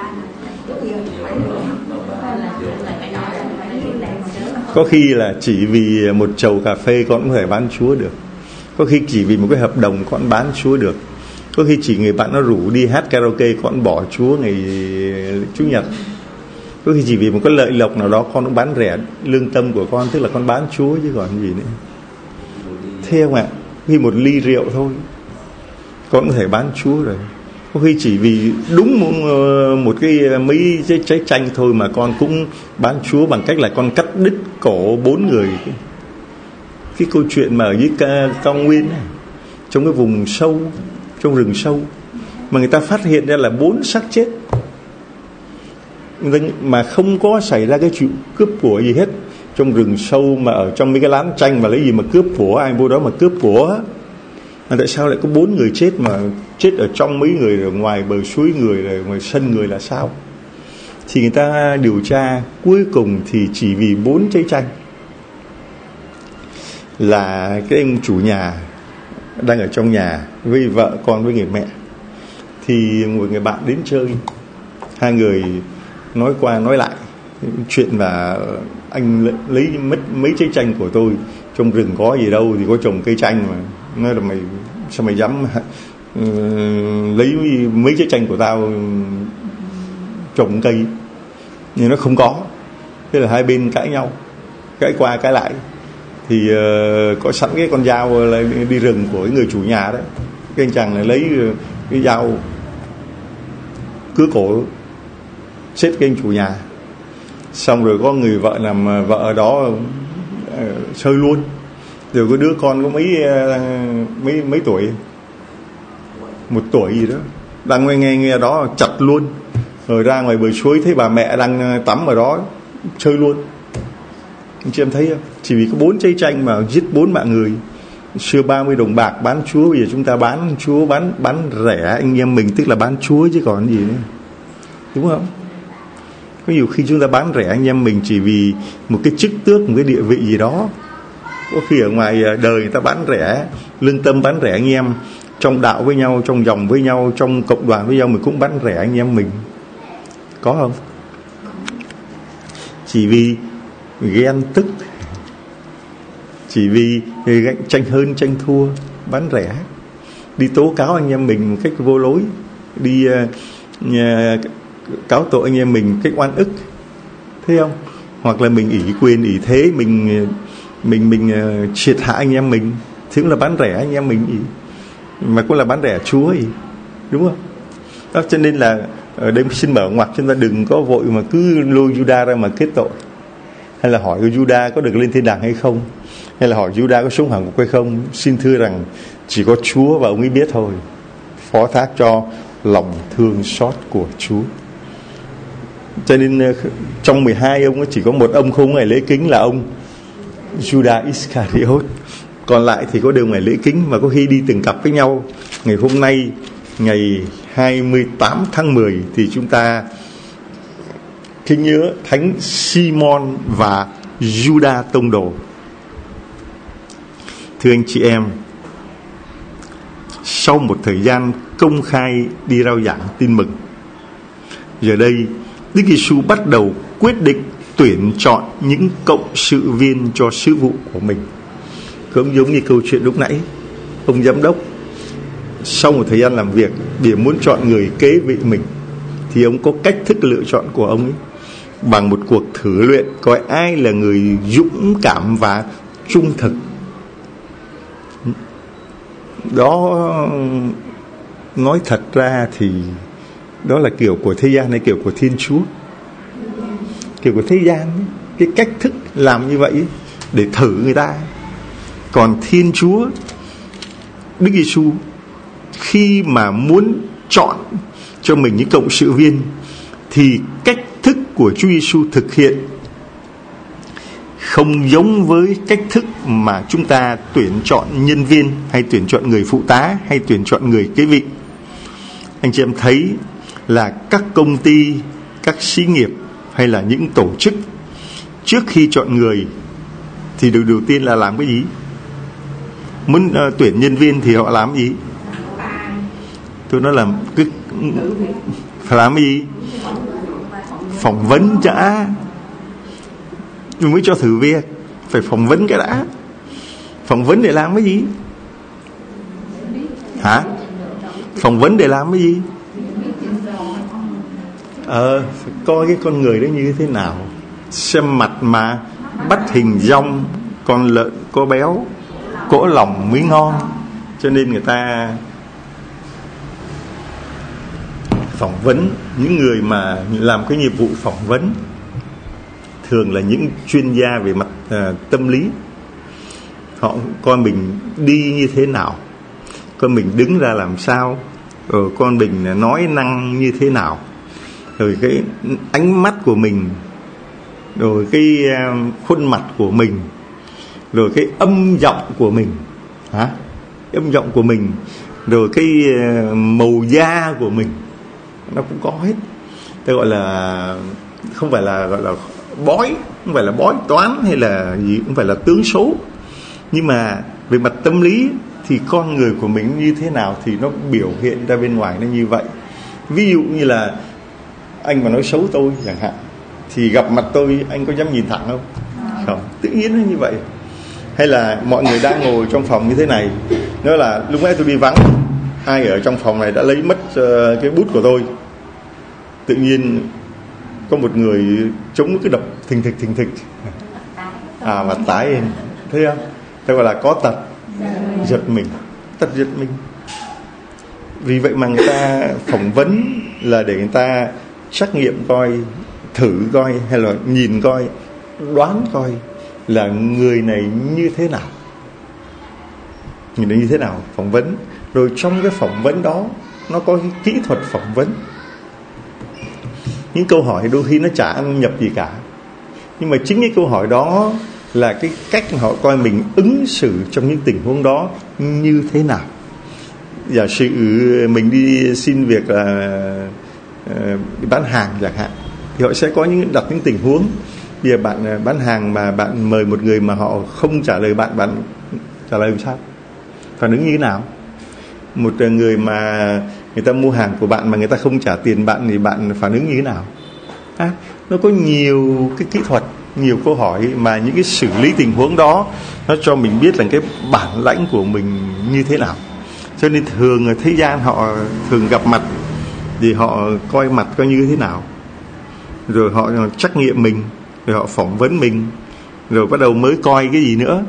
Có khi là chỉ vì một chầu cà phê con cũng có thể bán Chúa được. Có khi chỉ vì một cái hợp đồng con bán Chúa được. Có khi chỉ người bạn nó rủ đi hát karaoke con bỏ Chúa ngày Chủ nhật. Có khi chỉ vì một cái lợi lộc nào đó con cũng bán rẻ lương tâm của con, tức là con bán Chúa chứ còn gì nữa. Thế không ạ? Khi một ly rượu thôi con có thể bán Chúa rồi. Có khi chỉ vì đúng một cái mấy trái chanh thôi mà con cũng bán Chúa bằng cách là con cắt đứt cổ 4 người. Cái câu chuyện mà ở dưới cao nguyên này, trong cái vùng sâu, trong rừng sâu, mà người ta phát hiện ra là 4 xác chết, mà không có xảy ra cái chuyện cướp của gì hết. Trong rừng sâu mà ở trong mấy cái lán chanh mà lấy gì mà cướp của, ai vô đó mà cướp của. Mà tại sao lại có 4 người chết, mà chết ở trong mấy người, ở ngoài bờ suối người, rồi ngoài sân người là sao? Thì người ta điều tra cuối cùng thì chỉ vì 4 trái chanh. Là cái ông chủ nhà đang ở trong nhà với vợ con với người mẹ, thì một người bạn đến chơi, hai người nói qua nói lại chuyện là anh lấy mất mấy trái chanh của tôi, trong rừng có gì đâu, thì có trồng cây chanh mà. Nói là mày sao mày dám lấy mấy trái chanh của tao trồng cây? Nhưng nó không có. Thế là hai bên cãi nhau, cãi qua cãi lại. Thì có sẵn cái con dao là đi rừng của cái người chủ nhà đó. Cái anh chàng này lấy cái dao cứa cổ chết cái anh chủ nhà. Xong rồi có người vợ làm vợ ở đó sơi luôn. Rồi có đứa con có mấy tuổi, 1 tuổi gì đó, đang nghe đó chặt luôn. Rồi ra ngoài bờ suối thấy bà mẹ đang tắm ở đó, chơi luôn. Anh chị em thấy không? Chỉ vì có 4 trái chanh mà giết 4 mạng người. Xưa 30 đồng bạc bán Chúa, bây giờ chúng ta bán Chúa bán rẻ anh em mình, tức là bán Chúa chứ còn gì nữa, đúng không? Có nhiều khi chúng ta bán rẻ anh em mình chỉ vì một cái chức tước, một cái địa vị gì đó. Có khi ở ngoài đời người ta bán rẻ lương tâm, bán rẻ anh em trong đạo với nhau, trong dòng với nhau, trong cộng đoàn với nhau, mình cũng bán rẻ anh em mình, có không? Chỉ vì ghen tức, chỉ vì tranh hơn tranh thua, bán rẻ, đi tố cáo anh em mình một cách vô lối, đi cáo tội anh em mình cách oan ức, thấy không? Hoặc là mình ỷ quyền ỷ thế, mình triệt hạ anh em mình, thì cũng là bán rẻ anh em mình, mà cũng là bán rẻ Chúa ấy, đúng không? Đó, cho nên là ở đây xin mở ngoặt, chúng ta đừng có vội mà cứ lôi Judas ra mà kết tội, hay là hỏi Judas có được lên thiên đàng hay không, hay là hỏi Judas có xuống hỏa ngục hay không. Xin thưa rằng chỉ có Chúa và ông ấy biết thôi. Phó thác cho lòng thương xót của Chúa. Cho nên trong 12 ông chỉ có một ông không ngày lễ kính là ông Judas Iscariot. Còn lại thì có đều ngày lễ kính, mà có khi đi từng cặp với nhau. Ngày hôm nay, ngày 28 tháng 10 thì chúng ta kính nhớ Thánh Simon và Judas Tông Đồ. Thưa anh chị em, sau một thời gian công khai đi rao giảng tin mừng, giờ đây Đức Giêsu bắt đầu quyết định tuyển chọn những cộng sự viên cho sứ vụ của mình. Cũng giống như câu chuyện lúc nãy, ông giám đốc sau một thời gian làm việc để muốn chọn người kế vị mình, thì ông có cách thức lựa chọn của ông ấy bằng một cuộc thử luyện, coi ai là người dũng cảm và trung thực. Đó, nói thật ra thì đó là kiểu của thế gian hay kiểu của Thiên Chúa? Kiểu của thế gian ấy, cái cách thức làm như vậy ấy, để thử người ta. Còn Thiên Chúa, Đức Giêsu khi mà muốn chọn cho mình những cộng sự viên, thì cách thức của Chúa Giêsu thực hiện không giống với cách thức mà chúng ta tuyển chọn nhân viên, hay tuyển chọn người phụ tá, hay tuyển chọn người kế vị. Anh chị em thấy là các công ty, các xí nghiệp hay là những tổ chức, trước khi chọn người thì điều đầu tiên là làm cái gì? Muốn tuyển nhân viên thì họ làm cái gì? Tôi nói là phải làm cái gì? Phỏng vấn đã, mới cho thử việc. Phải phỏng vấn cái đã. Phỏng vấn để làm cái gì? Hả? Phỏng vấn để làm cái gì? Phải coi cái con người đó như thế nào. Xem mặt mà bắt hình dong, con lợn có béo, cỗ lòng mới ngon. Cho nên người ta phỏng vấn. Những người mà làm cái nhiệm vụ phỏng vấn thường là những chuyên gia về mặt tâm lý. Họ coi mình đi như thế nào, coi mình đứng ra làm sao, rồi con mình nói năng như thế nào, rồi cái ánh mắt của mình, rồi cái khuôn mặt của mình, rồi cái âm giọng của mình, âm giọng của mình, rồi cái màu da của mình, nó cũng có hết. Tôi gọi là không phải là gọi là bói, không phải là bói toán hay là gì, không phải là tướng số, nhưng mà về mặt tâm lý thì con người của mình như thế nào thì nó biểu hiện ra bên ngoài nó như vậy. Ví dụ như là anh mà nói xấu tôi chẳng hạn, thì gặp mặt tôi anh có dám nhìn thẳng không? Không, tự nhiên nó như vậy. Hay là mọi người đang ngồi trong phòng như thế này, nói là lúc nãy tôi đi vắng, ai ở trong phòng này đã lấy mất cái bút của tôi. Tự nhiên có một người chống cái đập thình thịch mặt tái lên, thấy không? Thế gọi là có tật giật mình, tật giật mình. Vì vậy mà người ta phỏng vấn là để người ta trắc nghiệm coi, thử coi, hay là nhìn coi, đoán coi là người này như thế nào, người này như thế nào, phỏng vấn. Rồi trong cái phỏng vấn đó nó có cái kỹ thuật phỏng vấn. Những câu hỏi đôi khi nó chả ăn nhập gì cả, nhưng mà chính cái câu hỏi đó là cái cách họ coi mình ứng xử trong những tình huống đó như thế nào. Giả sử mình đi xin việc là bán hàng chẳng hạn, thì họ sẽ có đặt những tình huống. Bây giờ bạn bán hàng mà bạn mời một người mà họ không trả lời bạn trả lời làm sao? Phản ứng như thế nào? Một người mà người ta mua hàng của bạn mà người ta không trả tiền bạn thì bạn phản ứng như thế nào? Nó có nhiều cái kỹ thuật, nhiều câu hỏi mà những cái xử lý tình huống đó nó cho mình biết là cái bản lãnh của mình như thế nào. Cho nên thường ở thế gian họ thường gặp mặt thì họ coi mặt coi như thế nào, rồi họ trắc nghiệm mình, rồi họ phỏng vấn mình, rồi bắt đầu mới coi cái gì nữa?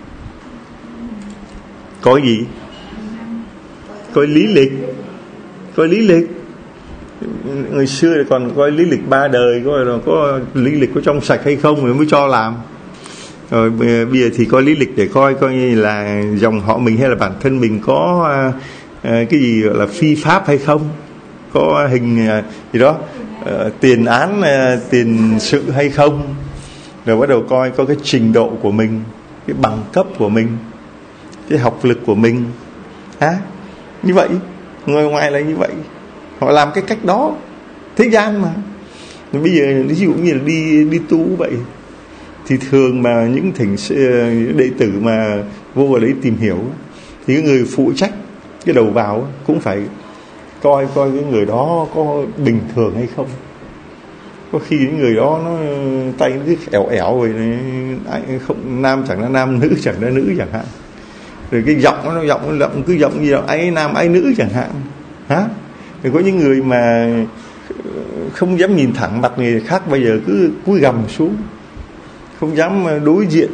Coi gì? Coi lý lịch. Coi lý lịch. Người xưa còn coi lý lịch 3 đời, có lý lịch có trong sạch hay không rồi mới cho làm. Rồi bây giờ thì coi lý lịch để coi như là dòng họ mình hay là bản thân mình có cái gì gọi là phi pháp hay không, có hình gì đó, tiền án, tiền sự hay không. Rồi bắt đầu coi có cái trình độ của mình, cái bằng cấp của mình, cái học lực của mình. Như vậy, người ngoài là như vậy. Họ làm cái cách đó, thế gian mà. Bây giờ ví dụ như là đi tu vậy, thì thường mà những đệ tử mà vô vào đấy tìm hiểu, thì cái người phụ trách cái đầu vào cũng phải coi cái người đó có bình thường hay không. Có khi những người đó nó tay nó cứ ẻo rồi không, nam chẳng là nam, nữ chẳng là nữ chẳng hạn. rồi cái giọng cứ giọng gì đó ái nam ái nữ chẳng hạn, rồi có những người mà không dám nhìn thẳng mặt người khác, bây giờ cứ cúi gằm xuống, không dám đối diện.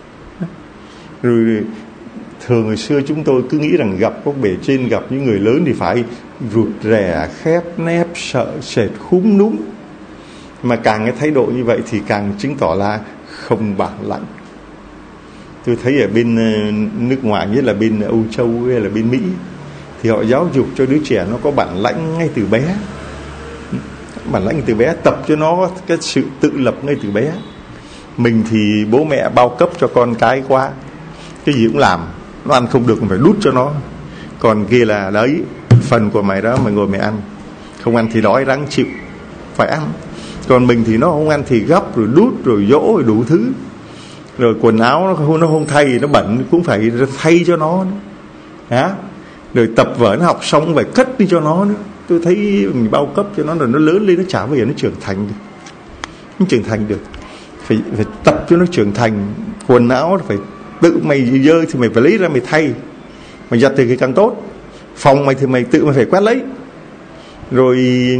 Rồi thường hồi xưa chúng tôi cứ nghĩ rằng gặp có bề trên, gặp những người lớn thì phải rụt rè, khép nép, sợ sệt, khúm núm. Mà càng cái thái độ như vậy thì càng chứng tỏ là không bản lãnh. Tôi thấy ở bên nước ngoài, nhất là bên Âu Châu hay là bên Mỹ, thì họ giáo dục cho đứa trẻ nó có bản lãnh ngay từ bé. Bản lãnh từ bé, tập cho nó cái sự tự lập ngay từ bé. Mình thì bố mẹ bao cấp cho con cái quá, cái gì cũng làm, nó ăn không được phải đút cho nó. Còn kia là đấy, phần của mày đó mày ngồi mày ăn, không ăn thì đói ráng chịu, phải ăn. Còn mình thì nó không ăn thì gấp rồi đút rồi dỗ rồi đủ thứ. Rồi quần áo nó không thay, nó bẩn cũng phải thay cho nó nữa. Rồi tập vở nó học xong phải cất đi cho nó nữa. Tôi thấy mình bao cấp cho nó rồi nó lớn lên nó chả bao giờ nó trưởng thành được. Nó trưởng thành được. Phải tập cho nó trưởng thành. Quần áo phải tự mày dơ thì mày phải lấy ra mày thay. Mày giặt thì càng tốt. Phòng mày thì mày tự mày phải quét lấy. Rồi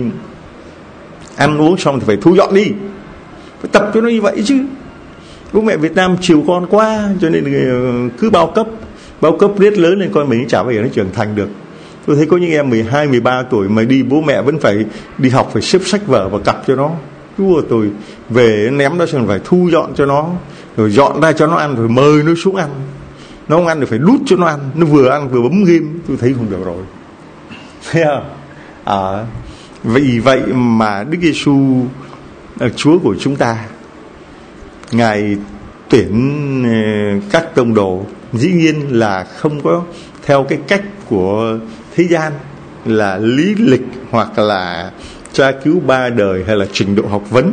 ăn uống xong thì phải thu dọn đi. Phải tập cho nó như vậy chứ. Bố mẹ Việt Nam chiều con quá, cho nên cứ bao cấp riết lớn lên con mình chả bao giờ nó trưởng thành được. Tôi thấy có những em 12, 13 tuổi mà đi, bố mẹ vẫn phải đi học, phải xếp sách vở và cặp cho nó. Chúa tôi về ném đó xong phải thu dọn cho nó, rồi dọn ra cho nó ăn, rồi mời nó xuống ăn. Nó không ăn thì phải đút cho nó ăn. Nó vừa ăn vừa bấm game. Tôi thấy không được rồi. Thấy không? Vì vậy mà Đức Giêsu Chúa của chúng ta, Ngài tuyển các tông đồ dĩ nhiên là không có theo cái cách của thế gian là lý lịch hoặc là tra cứu 3 đời hay là trình độ học vấn.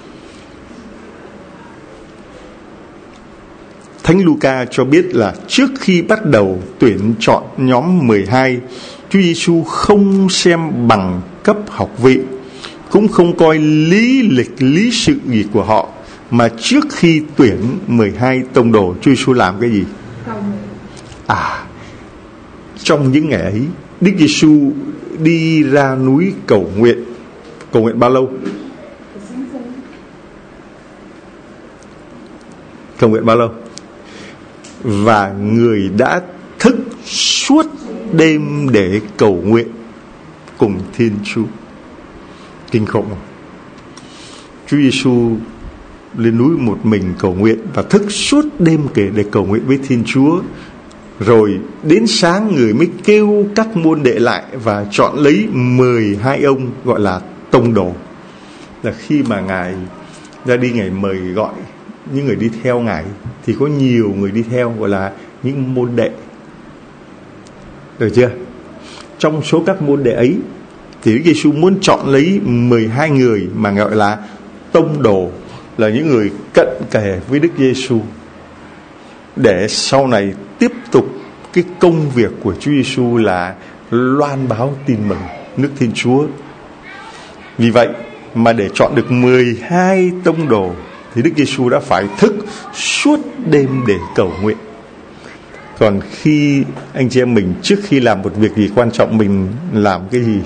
Thánh Luca cho biết là trước khi bắt đầu tuyển chọn nhóm 12, Chúa Giêsu không xem bằng cấp học vị, cũng không coi lý lịch lý sự gì của họ, mà trước khi tuyển 12 tông đồ, Chúa Giêsu làm cái gì? Trong những ngày ấy, Đức Giêsu đi ra núi cầu nguyện. Cầu nguyện bao lâu? Cầu nguyện bao lâu? Và người đã thức suốt đêm để cầu nguyện cùng Thiên Chúa. Kinh khủng. Chúa Giêsu lên núi một mình cầu nguyện và thức suốt đêm kể để cầu nguyện với Thiên Chúa. Rồi đến sáng người mới kêu các môn đệ lại và chọn lấy 12 ông gọi là tông đồ. Là khi mà Ngài ra đi, Ngài mời gọi những người đi theo Ngài thì có nhiều người đi theo gọi là những môn đệ. Được chưa? Trong số các môn đệ ấy thì Đức Giêsu muốn chọn lấy 12 người mà gọi là tông đồ, là những người cận kề với Đức Giêsu, để sau này tiếp tục cái công việc của Chúa Giêsu là loan báo tin mừng nước Thiên Chúa. Vì vậy mà để chọn được 12 tông đồ thì Đức Giêsu đã phải thức suốt đêm để cầu nguyện. Còn khi anh chị em mình trước khi làm một việc gì quan trọng, mình làm cái gì?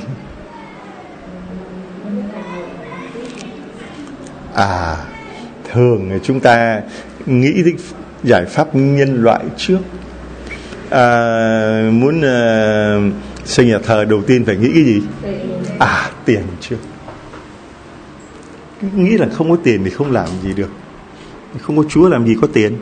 Thường chúng ta nghĩ đến giải pháp nhân loại trước. Muốn xây nhà thờ đầu tiên phải nghĩ cái gì? Tiền trước. Nghĩ là không có tiền thì không làm gì được. Không có Chúa làm gì có tiền.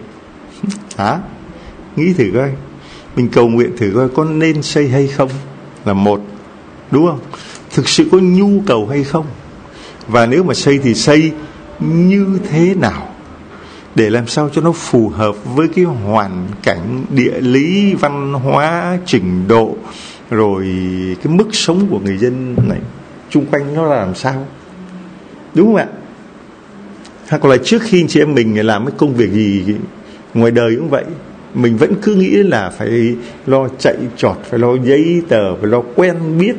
Nghĩ thử coi, mình cầu nguyện thử coi có nên xây hay không là một, đúng không? Thực sự có nhu cầu hay không? Và nếu mà xây thì xây như thế nào để làm sao cho nó phù hợp với cái hoàn cảnh địa lý, văn hóa, trình độ, rồi cái mức sống của người dân này chung quanh nó là làm sao, đúng không ạ? Hoặc là trước khi chị em mình làm cái công việc gì ngoài đời cũng vậy, mình vẫn cứ nghĩ là phải lo chạy trọt, phải lo giấy tờ, phải lo quen biết.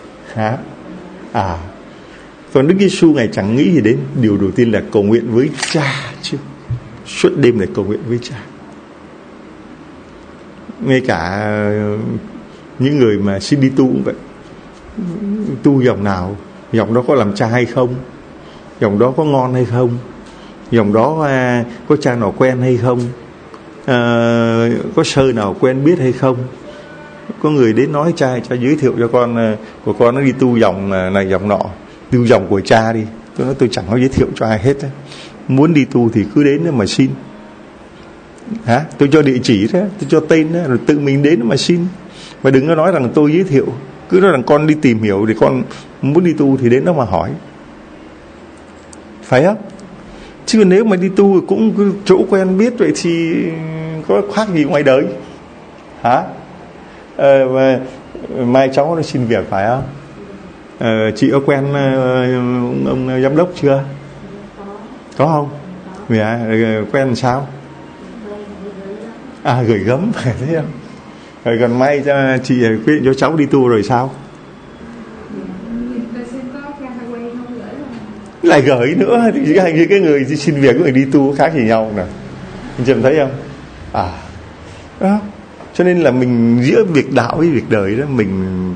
Còn Đức Giêsu Ngài chẳng nghĩ gì đến điều đầu tiên là cầu nguyện với Cha chứ, suốt đêm để cầu nguyện với Cha. Ngay cả những người mà xin đi tu cũng vậy. Tu dòng nào, dòng đó có làm cha hay không, dòng đó có ngon hay không, dòng đó có cha nào quen hay không, có sơ nào quen biết hay không. Có người đến nói cha giới thiệu cho con của con nó đi tu dòng này dòng nọ, tu dòng của cha đi. Tôi nói tôi chẳng có giới thiệu cho ai hết á. Muốn đi tu thì cứ đến đó mà xin. Tôi cho địa chỉ đó, tôi cho tên đó, rồi tự mình đến đó mà xin. Mà đừng có nói rằng tôi giới thiệu, cứ nói rằng con đi tìm hiểu thì con muốn đi tu thì đến đó mà hỏi, phải không? Chứ nếu mà đi tu cũng chỗ quen biết vậy thì có khác gì ngoài đời mà mai cháu nó xin việc phải không? Chị có quen ông giám đốc chưa? Có không? Quen làm sao? Gửi gắm phải thấy không? Rồi còn may cho chị quyết định cho cháu đi tu rồi sao? Lại gửi nữa thì cái người xin việc với người đi tu khác gì nhau nè, anh chị thấy không? Đó. Cho nên là mình giữa việc đạo với việc đời đó, mình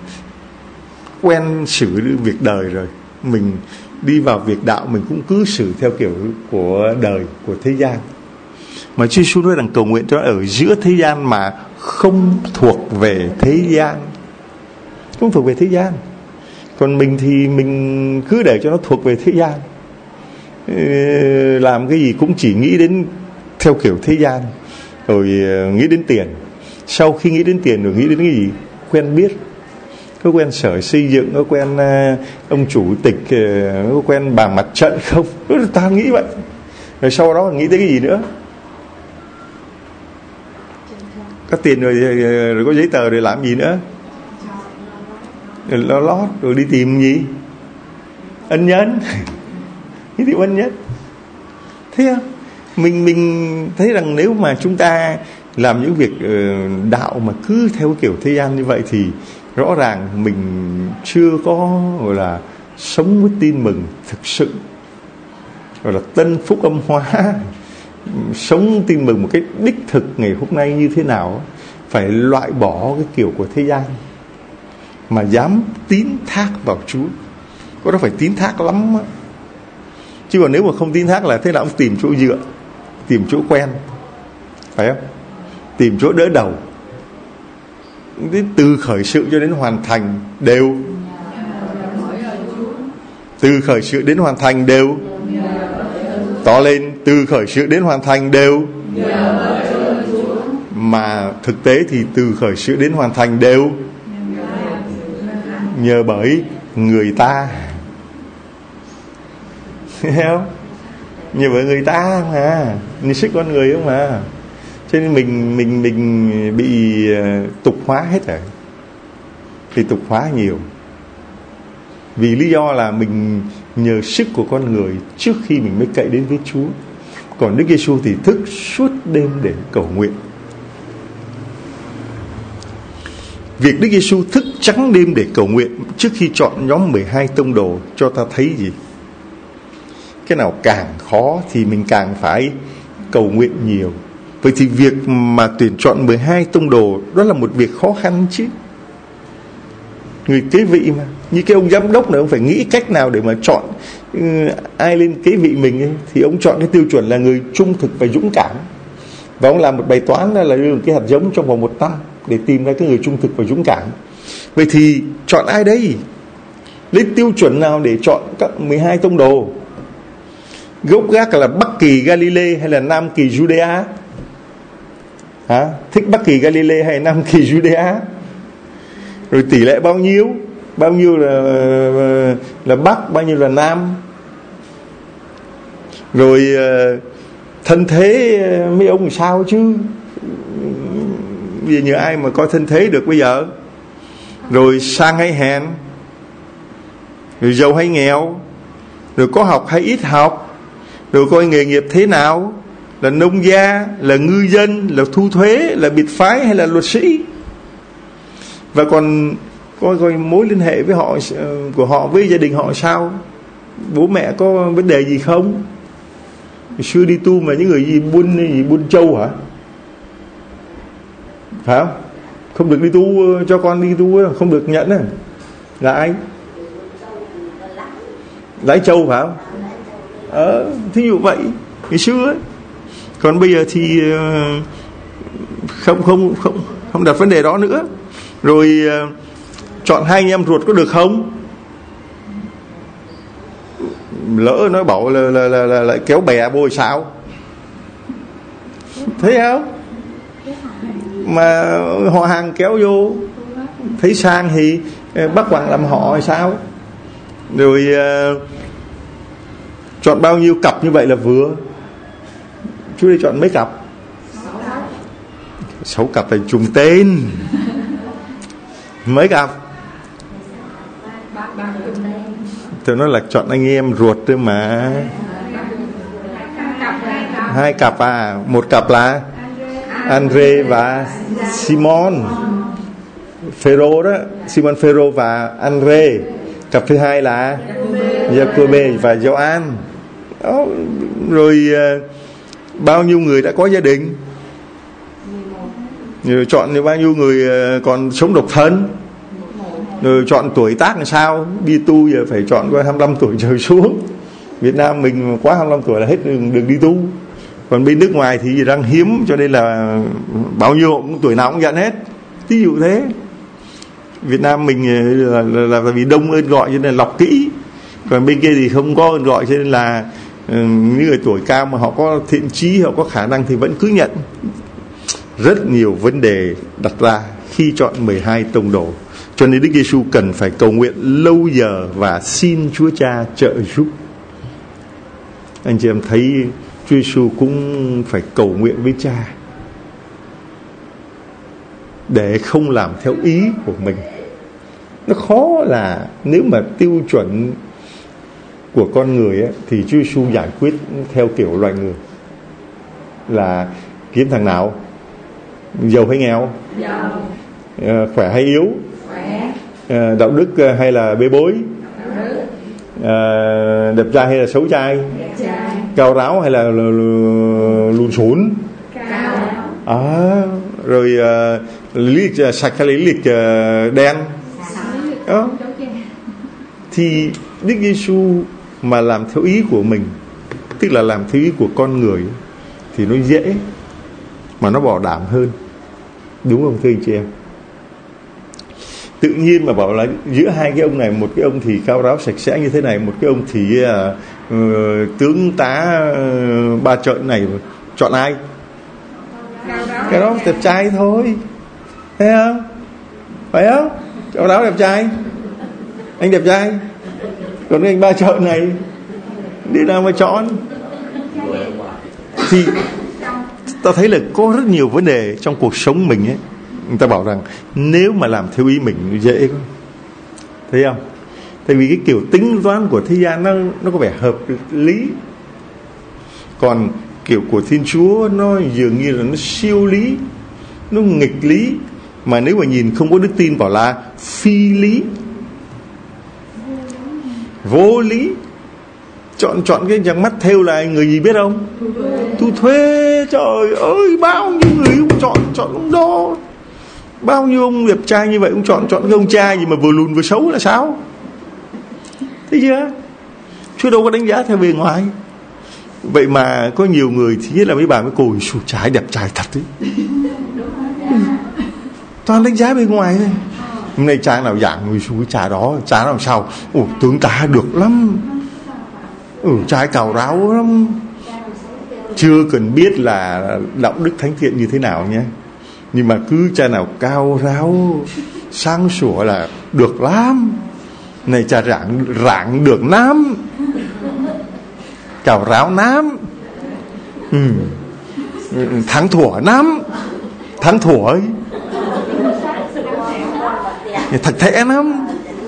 quen xử việc đời rồi, mình đi vào việc đạo mình cũng cứ xử theo kiểu của đời, của thế gian. Mà Chúa Giêsu nói rằng cầu nguyện cho ở giữa thế gian mà không thuộc về thế gian, không thuộc về thế gian. Còn mình thì mình cứ để cho nó thuộc về thế gian, làm cái gì cũng chỉ nghĩ đến theo kiểu thế gian, rồi nghĩ đến tiền. Sau khi nghĩ đến tiền rồi nghĩ đến cái gì? Quen biết, có quen sở xây dựng, có quen ông chủ tịch, có quen bà mặt trận không? Ta nghĩ vậy. Rồi sau đó nghĩ tới cái gì nữa? Có tiền rồi có giấy tờ rồi làm gì nữa? Rồi lo lót, rồi đi tìm gì? Ân nhân. Đi tìm ân nhân. Thế không? Mình thấy rằng nếu mà chúng ta làm những việc đạo mà cứ theo kiểu thế gian như vậy thì rõ ràng mình chưa có gọi là sống với tin mừng thực sự, gọi là tân phúc âm hóa, sống tin mừng một cái đích thực ngày hôm nay như thế nào. Phải loại bỏ cái kiểu của thế gian mà dám tín thác vào Chúa. Có đó phải tín thác lắm á. Chứ còn nếu mà không tín thác là thế nào cũng tìm chỗ dựa, tìm chỗ quen, phải không? Tìm chỗ đỡ đầu. Từ khởi sự cho đến hoàn thành đều, từ khởi sự đến hoàn thành đều, to lên, từ khởi sự đến hoàn thành đều. Mà thực tế thì từ khởi sự đến hoàn thành đều nhờ bởi người ta. Thấy không? Nhờ bởi người ta mà, như sức con người không mà. Cho nên mình bị tục hóa hết rồi. Thì tục hóa nhiều. Vì lý do là mình nhờ sức của con người trước khi mình mới cậy đến với Chúa. Còn Đức Giêsu thì thức suốt đêm để cầu nguyện. Việc Đức Giêsu thức trắng đêm để cầu nguyện trước khi chọn nhóm 12 tông đồ cho ta thấy gì? Cái nào càng khó thì mình càng phải cầu nguyện nhiều. Vậy thì việc mà tuyển chọn 12 tông đồ đó là một việc khó khăn chứ. Người kế vị mà, như cái ông giám đốc này, ông phải nghĩ cách nào để mà chọn ai lên kế vị mình ấy. Thì ông chọn cái tiêu chuẩn là người trung thực và dũng cảm. Và ông làm một bài toán là đưa một cái hạt giống trong vòng 1 năm để tìm ra cái người trung thực và dũng cảm. Vậy thì chọn ai đây? Lấy tiêu chuẩn nào để chọn các 12 tông đồ? Gốc gác là Bắc Kỳ Galilee hay là Nam Kỳ Judea? Thích Bắc Kỳ Galilee hay Nam Kỳ Judea? Rồi tỷ lệ bao nhiêu? Bao nhiêu là Bắc, bao nhiêu là Nam? Rồi thân thế mấy ông làm sao chứ? Bây giờ nhờ ai mà coi thân thế được bây giờ? Rồi sang hay hèn? Rồi giàu hay nghèo? Rồi có học hay ít học? Rồi coi nghề nghiệp thế nào? Là nông gia, là ngư dân, là thu thuế, là biệt phái hay là luật sĩ? Và còn coi mối liên hệ với họ, của họ với gia đình họ sao? Bố mẹ có vấn đề gì không? Xưa đi tu mà những người gì buôn trâu hả? phải không? Không được đi tu, cho con đi tu không được nhận à? Là ai? Lái trâu phải không? Thí dụ vậy ngày xưa ấy. Còn bây giờ thì không đặt vấn đề đó nữa. Rồi chọn hai anh em ruột có được không? Lỡ nó bảo là lại kéo bè bôi sao? Thấy không? Mà họ hàng kéo vô, thấy sang thì bắt quàng làm họ hay sao? Rồi chọn bao nhiêu cặp như vậy là vừa? Chú đi chọn mấy cặp? 6 cặp là trùng tên. Mấy cặp? Tôi nói là chọn anh em ruột thôi mà. 2 cặp à? 1 cặp là Andre và Simon Phêrô đó, Simon Phêrô và Andre. Cặp thứ 2 là Jacobe và Gioan. Rồi bao nhiêu người đã có gia đình? Rồi chọn bao nhiêu người còn sống độc thân? Rồi chọn tuổi tác làm sao? Đi tu giờ phải chọn qua 25 tuổi trở xuống. Việt Nam mình quá 25 tuổi là hết được đi tu. Còn bên nước ngoài thì đang hiếm, cho nên là bao nhiêu tuổi nào cũng nhận hết. Ví dụ thế. Việt Nam mình là vì đông ơn gọi cho nên là lọc kỹ. Còn bên kia thì không có ơn gọi, cho nên là những người tuổi cao mà họ có thiện chí, họ có khả năng thì vẫn cứ nhận. Rất nhiều vấn đề đặt ra khi chọn 12 tông đồ. Cho nên Đức Giêsu cần phải cầu nguyện lâu giờ và xin Chúa Cha trợ giúp. Anh chị em thấy Chúa Giêsu cũng phải cầu nguyện với Cha để không làm theo ý của mình. Nó khó là nếu mà tiêu chuẩn của con người ấy, thì Chúa Giêsu giải quyết theo kiểu loài người là kiếm thằng nào, giàu hay nghèo, khỏe hay yếu, đạo đức hay là bê bối, đẹp trai hay là xấu trai, cao ráo hay là lùn xùn, rồi lý lịch sạch hay lý lịch đen đó. Thì Đức Giêsu mà làm theo ý của mình, tức là làm theo ý của con người, thì nó dễ mà nó bảo đảm hơn, đúng không thưa anh chị em? Tự nhiên mà bảo là giữa hai cái ông này, một cái ông thì cao ráo sạch sẽ như thế này, một cái ông thì tướng tá ba trợn này, chọn ai? Cái đó đẹp trai thôi, thấy không? Phải không? Cao ráo đẹp trai, anh đẹp trai, còn anh ba trợn này đi nào mà chọn? Thì ta thấy là có rất nhiều vấn đề trong cuộc sống mình ấy, người ta bảo rằng nếu mà làm theo ý mình dễ quá, thấy không? Tại vì cái kiểu tính toán của thế gian nó có vẻ hợp lý, còn kiểu của Thiên Chúa nó dường như là nó siêu lý, nó nghịch lý, mà nếu mà nhìn không có đức tin bảo là phi lý, vô lý. Chọn cái nhằng mắt thêu là người gì biết không? Tu thuê. Trời ơi, bao nhiêu người cũng chọn ông đó. Bao nhiêu ông đẹp trai như vậy cũng chọn cái ông trai gì mà vừa lùn vừa xấu là sao? Thấy chưa? Chúa đâu có đánh giá theo bề ngoài. Vậy mà có nhiều người thì nhất là mấy bà mấy cô trai đẹp trai thật ấy. Toàn đánh giá bề ngoài thôi. Hôm nay trai nào dạng cái trai đó, trai nào sao? Tướng tá được lắm. Trai cào ráo lắm. Chưa cần biết là đạo đức thánh thiện như thế nào nhé, nhưng mà cứ trai nào cao ráo sáng sủa là được lắm. Này cha rạng được lắm, cào ráo lắm, thắng thủa lắm, thắng thủa ấy, thật thẽ lắm.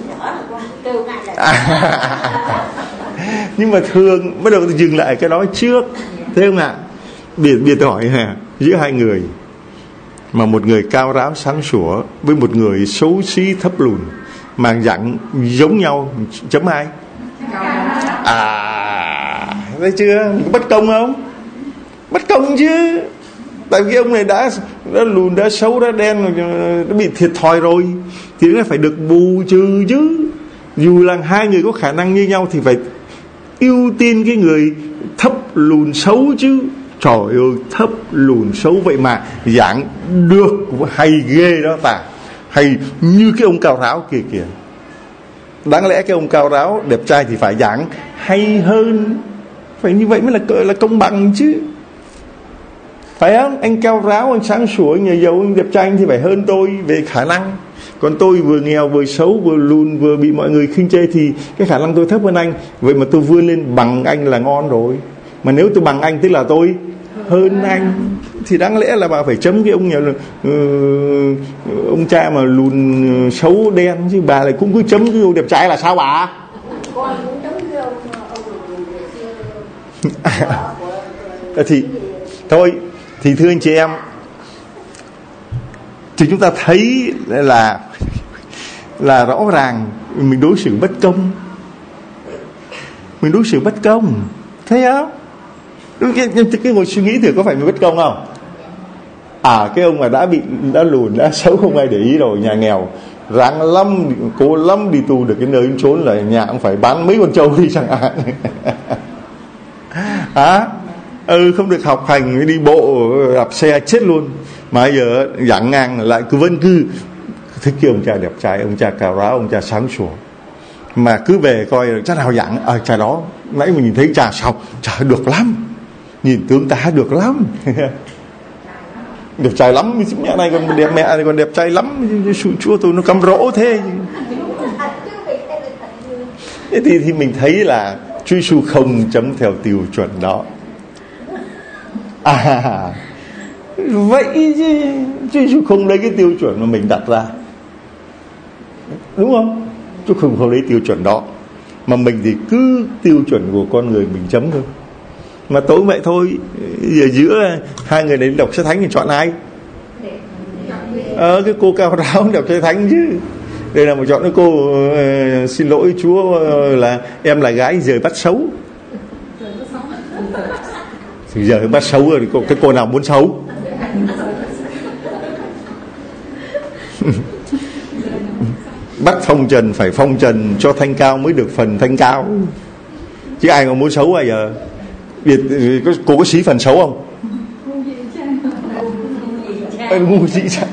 Nhưng mà thường bắt đầu dừng lại cái đó trước, thấy không ạ? Biệt tôi hỏi giữa hai người mà một người cao ráo sáng sủa với một người xấu xí thấp lùn mà dạng giống nhau, chấm ai? Thấy chưa? Bất công không? Bất công chứ. Tại vì ông này đã lùn, đã xấu, đã đen, đã bị thiệt thòi rồi, thì nó phải được bù trừ chứ. Dù là hai người có khả năng như nhau thì phải ưu tiên cái người thấp lùn xấu chứ. Trời ơi, thấp lùn xấu vậy mà giảng được hay ghê đó ta. Hay như cái ông cao ráo kìa kìa. Đáng lẽ cái ông cao ráo đẹp trai thì phải giảng hay hơn. Phải như vậy mới là công bằng chứ, phải không? Anh cao ráo, anh sáng sủa, anh nhà giàu, anh đẹp trai, anh thì phải hơn tôi về khả năng. Còn tôi vừa nghèo, vừa xấu, vừa lùn, vừa bị mọi người khinh chê thì cái khả năng tôi thấp hơn anh. Vậy mà tôi vươn lên bằng anh là ngon rồi. Mà nếu tôi bằng anh tức là tôi hơn anh. Thì đáng lẽ là bà phải chấm cái ông nhà ông cha mà lùn xấu đen, chứ bà lại cũng cứ chấm cái ông đẹp trai là sao bà? Thì thôi, thì thưa anh chị em, thì chúng ta thấy là rõ ràng mình đối xử bất công. Mình đối xử bất công, thấy không? Cái ngồi suy nghĩ thử, có phải mình bất công không? Cái ông mà đã lùn, đã xấu không ai để ý rồi, nhà nghèo, ráng lắm, cố lắm đi tu được cái nơi trốn là nhà cũng phải bán mấy con trâu đi chẳng hạn. Không được học hành, đi bộ, đạp xe chết luôn. Mà bây giờ giảng ngang lại vẫn cứ thích cái ông cha đẹp trai, ông cha cao ráo, ông cha sáng sủa. Mà cứ về coi chắc nào giảng, cha đó nãy mình nhìn thấy cha sao, cha được lắm, nhìn tướng tá được lắm. Đẹp trai lắm, mẹ này còn đẹp, mẹ này còn đẹp trai lắm, chúa tôi nó căm rỗ thế. Thì mình thấy là Chúa Giêsu không chấm theo tiêu chuẩn đó. Vậy chứ Chúa Giêsu không lấy cái tiêu chuẩn mà mình đặt ra, đúng không? Chúa không lấy tiêu chuẩn đó, mà mình thì cứ tiêu chuẩn của con người mình chấm thôi. Mà tối vậy thôi, giờ giữa hai người này đọc sách thánh thì chọn ai? Cái cô cao ráo đọc sách thánh chứ. Đây là một chọn cái cô xin lỗi Chúa là em là gái rời bắt xấu. Thì giờ bắt xấu rồi, cái cô nào muốn xấu? Bắt phong trần phải phong trần cho thanh cao mới được phần thanh cao, chứ ai mà muốn xấu bây giờ. Cô có xí phần xấu không? Ngu gì chả.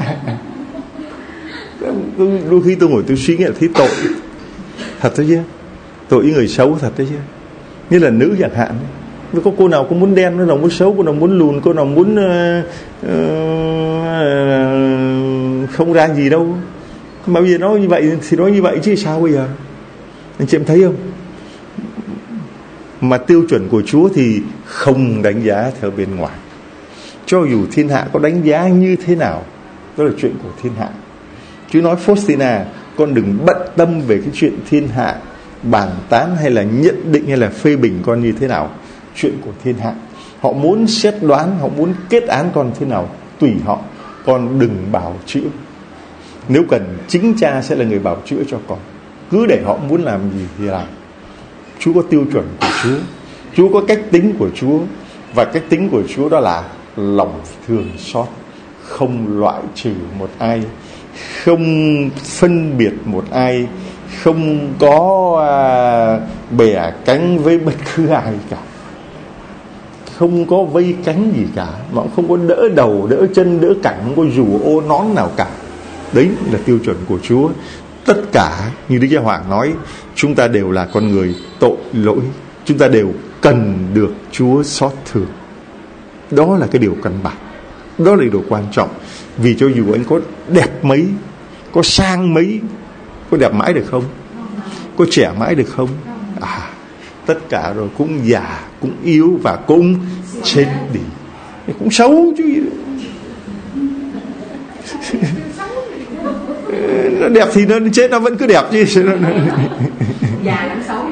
Đôi khi tôi ngồi tôi suy nghĩ là thấy tội thật đấy chứ, tội người xấu thật đấy chứ. Như là nữ chẳng hạn, có cô nào cũng muốn đen, cô nào muốn xấu, cô nào muốn lùn, cô nào muốn không ra gì đâu. Mà bây giờ nói như vậy thì nói như vậy chứ sao bây giờ? Anh chị em thấy không? Mà tiêu chuẩn của Chúa thì không đánh giá theo bên ngoài. Cho dù thiên hạ có đánh giá như thế nào, đó là chuyện của thiên hạ. Chúa nói Faustina, con đừng bận tâm về cái chuyện thiên hạ bàn tán hay là nhận định hay là phê bình con như thế nào. Chuyện của thiên hạ, họ muốn xét đoán, họ muốn kết án con thế nào tùy họ. Con đừng bào chữa. Nếu cần, chính cha sẽ là người bào chữa cho con. Cứ để họ muốn làm gì thì làm. Chúa có tiêu chuẩn của Chúa, Chúa có cách tính của Chúa. Và cách tính của Chúa đó là lòng thương xót, không loại trừ một ai, không phân biệt một ai, không có bẻ cánh với bất cứ ai cả, không có vây cánh gì cả, mà không có đỡ đầu, đỡ chân, đỡ cẳng, không có dù ô nón nào cả. Đấy là tiêu chuẩn của Chúa. Tất cả như Đức Giáo Hoàng nói, chúng ta đều là con người tội lỗi, chúng ta đều cần được Chúa xót thương. Đó là cái điều căn bản, đó là điều quan trọng. Vì cho dù anh có đẹp mấy, có sang mấy, có đẹp mãi được không? Có trẻ mãi được không? Tất cả rồi cũng già, cũng yếu và cũng chết đi. Cũng xấu chứ. Nó đẹp thì nó chết, nó vẫn cứ đẹp chứ. Già lắm xấu.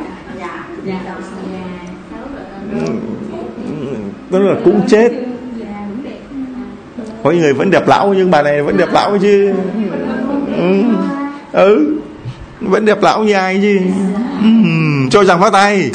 Đó là cũng chết. Có người vẫn đẹp lão, nhưng bà này vẫn đẹp lão chứ. Vẫn đẹp lão như ai chứ. Cho rằng phát tay.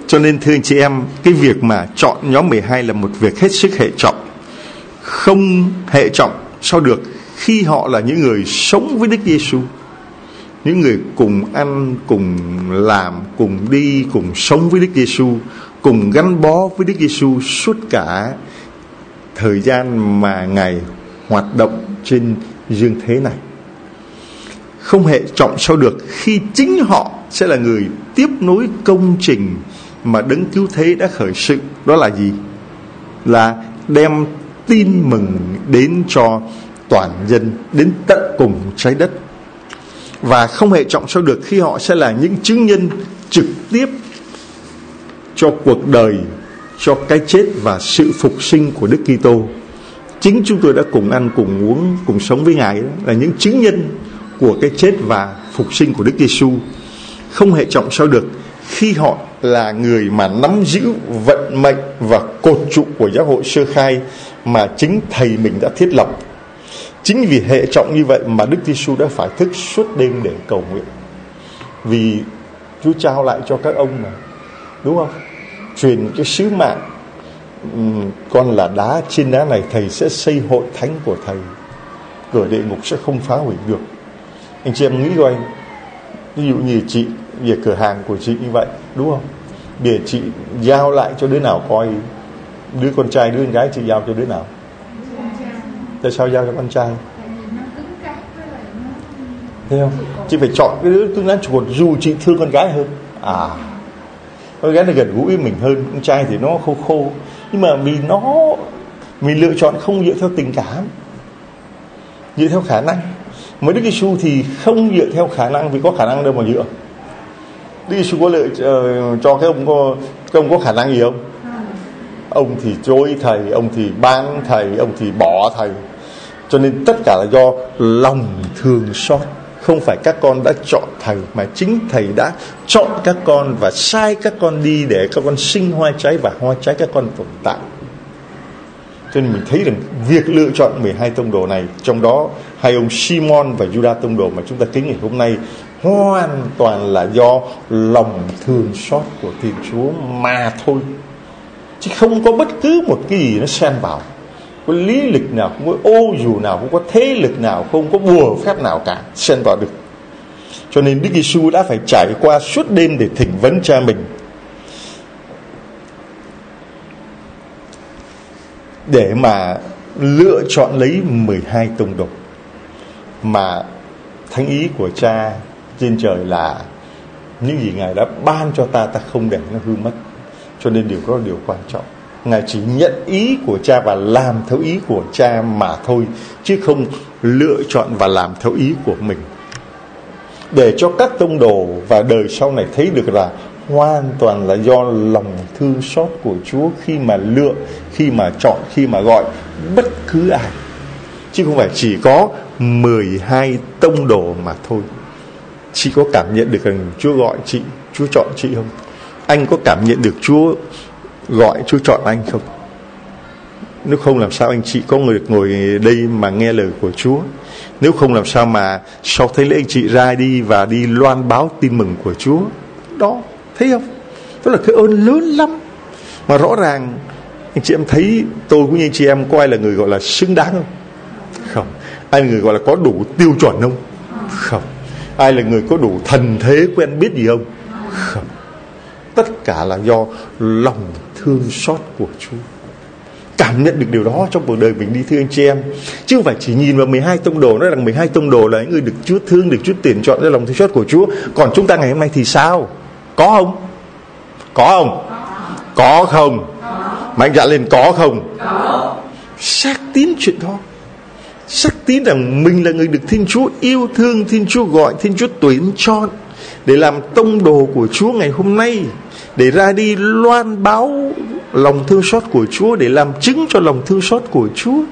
Cho nên thưa anh chị em, cái việc mà chọn nhóm 12 là một việc hết sức hệ trọng. Không hệ trọng sao được khi họ là những người sống với Đức Giêsu, những người cùng ăn, cùng làm, cùng đi, cùng sống với Đức Giêsu, cùng gắn bó với Đức Giêsu suốt cả thời gian mà Ngài hoạt động trên dương thế này. Không hệ trọng sao được khi chính họ sẽ là người tiếp nối công trình mà Đấng Cứu Thế đã khởi sự. Đó là gì? Là đem tin mừng đến cho toàn dân, đến tận cùng trái đất. Và không hệ trọng sao được khi họ sẽ là những chứng nhân trực tiếp cho cuộc đời, cho cái chết và sự phục sinh của Đức Kitô. Chính chúng tôi đã cùng ăn, cùng uống, cùng sống với Ngài, là những chứng nhân của cái chết và phục sinh của Đức Giêsu. Không hệ trọng sao được khi họ là người mà nắm giữ vận mệnh và cột trụ của giáo hội sơ khai mà chính Thầy mình đã thiết lập. Chính vì hệ trọng như vậy mà Đức Giêsu đã phải thức suốt đêm để cầu nguyện. Vì Chúa trao lại cho các ông mà, đúng không? Truyền cái sứ mạng, con là đá, trên đá này Thầy sẽ xây hội thánh của Thầy, cửa địa ngục sẽ không phá hủy được. Anh chị em nghĩ coi, ví dụ như chị về cửa hàng của chị như vậy, đúng không? Để chị giao lại cho đứa nào coi, đứa con trai, đứa con gái chị giao cho đứa nào? Tại sao giao cho con trai? Thấy không? Chị phải chọn cái đứa cứng rắn chuột, dù chị thương con gái hơn. Con gái nó gần gũi mình hơn, con trai thì nó khô khô. Nhưng mà vì mình lựa chọn không dựa theo tình cảm, dựa theo khả năng. Mới Đức Giêsu thì không dựa theo khả năng, vì có khả năng đâu mà dựa. Đức Giêsu có lựa cho cái ông có khả năng gì không? Ông thì chối Thầy, ông thì bán Thầy, ông thì bỏ Thầy. Cho nên tất cả là do lòng thương xót. Không phải các con đã chọn Thầy, mà chính Thầy đã chọn các con và sai các con đi để các con sinh hoa trái và hoa trái các con tồn tại. Cho nên mình thấy rằng việc lựa chọn 12 tông đồ này, trong đó hai ông Simon và Judas tông đồ mà chúng ta kính ngày hôm nay, hoàn toàn là do lòng thương xót của Thiên Chúa mà thôi, chứ không có bất cứ một cái gì nó xen vào, có lý lịch nào, không có ô dù nào, không có thế lực nào, không có bùa phép nào cả xen vào được. Cho nên Đức Giêsu đã phải trải qua suốt đêm để thỉnh vấn Cha mình, để mà lựa chọn lấy 12 tông đồ mà thánh ý của Cha trên trời là những gì Ngài đã ban cho ta không để nó hư mất. Cho nên điều đó là điều quan trọng. Ngài chỉ nhận ý của Cha và làm theo ý của Cha mà thôi, chứ không lựa chọn và làm theo ý của mình, để cho các tông đồ và đời sau này thấy được là hoàn toàn là do lòng thương xót của Chúa khi mà lựa, khi mà chọn, khi mà gọi bất cứ ai, chứ không phải chỉ có 12 tông đồ mà thôi. Chị có cảm nhận được rằng Chúa gọi chị, Chúa chọn chị không? Anh có cảm nhận được Chúa gọi, Chúa chọn anh không? Nếu không làm sao anh chị có người ngồi đây mà nghe lời của Chúa? Nếu không làm sao mà sau thế lễ anh chị ra đi và đi loan báo tin mừng của Chúa? Đó, thấy không? Đó là cái ơn lớn lắm. Mà rõ ràng anh chị em thấy tôi cũng như anh chị em, có ai là người gọi là xứng đáng không? Không. Ai là người gọi là có đủ tiêu chuẩn không? Không. Ai là người có đủ thần thế quen biết gì không? Không. Tất cả là do lòng thương xót của Chúa. Cảm nhận được điều đó trong cuộc đời mình đi, thưa anh chị em. Chứ không phải chỉ nhìn vào 12 tông đồ, nói rằng 12 tông đồ là những người được Chúa thương, được Chúa tuyển chọn ra lòng thương xót của Chúa. Còn chúng ta ngày hôm nay thì sao? Có không? Có không? Có không? Mạnh dạn lên, có không? Xác tín chuyện đó. Xác tín rằng mình là người được Thiên Chúa yêu thương, Thiên Chúa gọi, Thiên Chúa tuyển chọn để làm tông đồ của Chúa ngày hôm nay, để ra đi loan báo lòng thương xót của Chúa, để làm chứng cho lòng thương xót của Chúa.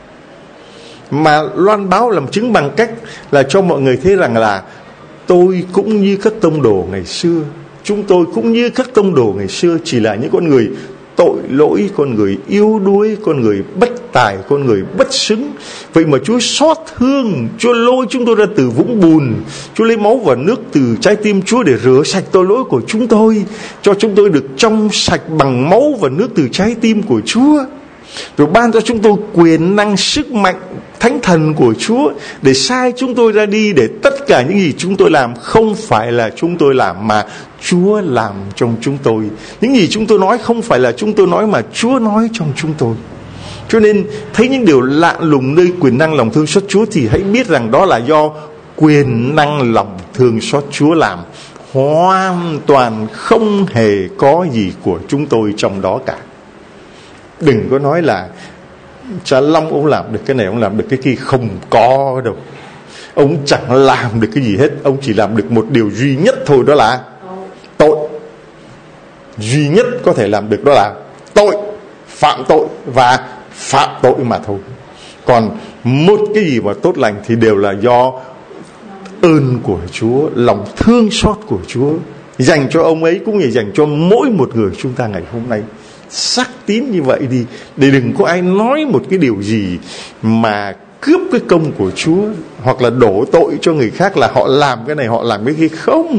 Mà loan báo làm chứng bằng cách là cho mọi người thấy rằng là tôi cũng như các tông đồ ngày xưa, chúng tôi cũng như các tông đồ ngày xưa, chỉ là những con người tội lỗi, con người yếu đuối, con người bất tài, con người bất xứng. Vậy mà Chúa xót thương, Chúa lôi chúng tôi ra từ vũng bùn, Chúa lấy máu và nước từ trái tim Chúa để rửa sạch tội lỗi của chúng tôi, cho chúng tôi được trong sạch bằng máu và nước từ trái tim của Chúa. Rồi ban cho chúng tôi quyền năng, sức mạnh thánh thần của Chúa để sai chúng tôi ra đi, để tất cả những gì chúng tôi làm không phải là chúng tôi làm mà Chúa làm trong chúng tôi. Những gì chúng tôi nói không phải là chúng tôi nói mà Chúa nói trong chúng tôi. Cho nên thấy những điều lạ lùng nơi quyền năng lòng thương xót Chúa thì hãy biết rằng đó là do quyền năng lòng thương xót Chúa làm. Hoàn toàn không hề có gì của chúng tôi trong đó cả. Đừng có nói là cha Long ông làm được cái này, ông làm được cái kia. Không có đâu. Ông chẳng làm được cái gì hết. Ông chỉ làm được một điều duy nhất thôi, đó là tội. Duy nhất có thể làm được đó là tội, phạm tội và phạm tội mà thôi. Còn một cái gì mà tốt lành thì đều là do ơn của Chúa, lòng thương xót của Chúa dành cho ông ấy cũng như dành cho mỗi một người chúng ta ngày hôm nay. Xác tín như vậy đi, để đừng có ai nói một cái điều gì mà cướp cái công của Chúa, hoặc là đổ tội cho người khác là họ làm cái này, họ làm cái kia.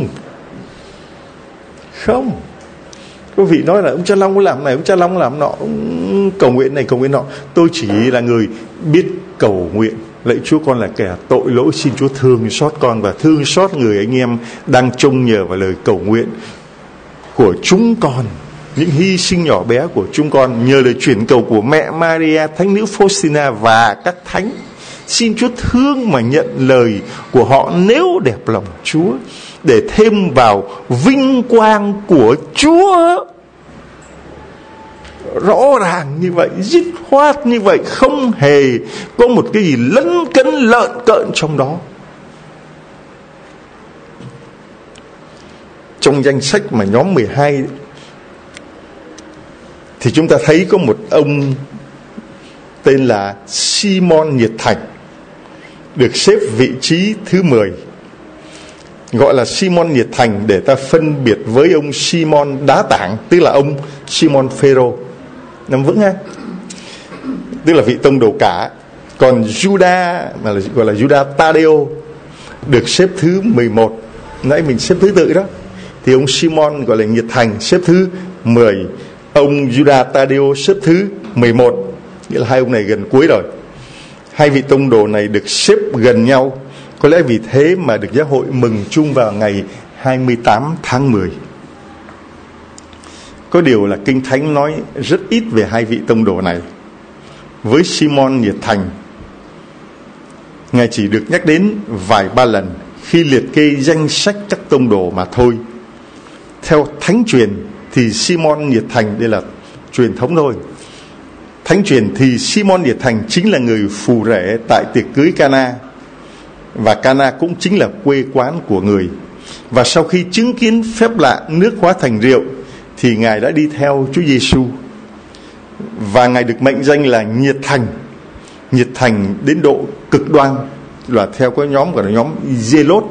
Không. Quý vị nói là ông cha Long làm này, ông cha Long làm nọ, ông cầu nguyện này cầu nguyện nọ. Tôi chỉ là người biết cầu nguyện. Lạy Chúa, con là kẻ tội lỗi, xin Chúa thương xót con và thương xót người anh em đang trông nhờ vào lời cầu nguyện của chúng con, những hy sinh nhỏ bé của chúng con, nhờ lời chuyển cầu của mẹ Maria, thánh nữ Faustina và các thánh. Xin Chúa thương mà nhận lời của họ nếu đẹp lòng Chúa, để thêm vào vinh quang của Chúa. Rõ ràng như vậy, dứt khoát như vậy, không hề có một cái gì lấn cấn lợn cợn trong đó. Trong danh sách mà nhóm 12 thì chúng ta thấy có một ông tên là Simon Nhiệt Thành, được xếp vị trí thứ 10. Gọi là Simon Nhiệt Thành để ta phân biệt với ông Simon Đá Tảng, tức là ông Simon Phêrô. Nắm vững ha. Tức là vị tông đồ cả. Còn Judas, mà gọi là Judas Tadeo, được xếp thứ 11. Nãy mình xếp thứ tự đó. Thì ông Simon gọi là Nhiệt Thành xếp thứ 10. Ông Judas Tadeo xếp thứ 11. Nghĩa là hai ông này gần cuối rồi. Hai vị tông đồ này được xếp gần nhau. Có lẽ vì thế mà được giáo hội mừng chung vào ngày 28 tháng 10. Có điều là Kinh Thánh nói rất ít về hai vị tông đồ này. Với Simon Nhiệt Thành, Ngài chỉ được nhắc đến vài ba lần khi liệt kê danh sách các tông đồ mà thôi. Theo Thánh truyền thì Simon Nhiệt Thành, đây là truyền thống thôi, Thánh truyền thì Simon Nhiệt Thành chính là người phù rể tại tiệc cưới Cana, và Cana cũng chính là quê quán của người. Và sau khi chứng kiến phép lạ nước hóa thành rượu thì Ngài đã đi theo Chúa Giêsu, và Ngài được mệnh danh là Nhiệt Thành. Nhiệt Thành đến độ cực đoan, là theo cái nhóm gọi là nhóm Zealot.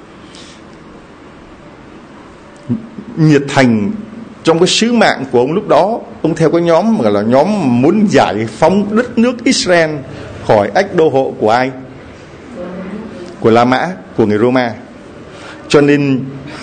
Nhiệt Thành trong cái sứ mạng của ông lúc đó, ông theo cái nhóm gọi là nhóm muốn giải phóng đất nước Israel khỏi ách đô hộ của ai? Của La Mã, của người Roma. Cho nên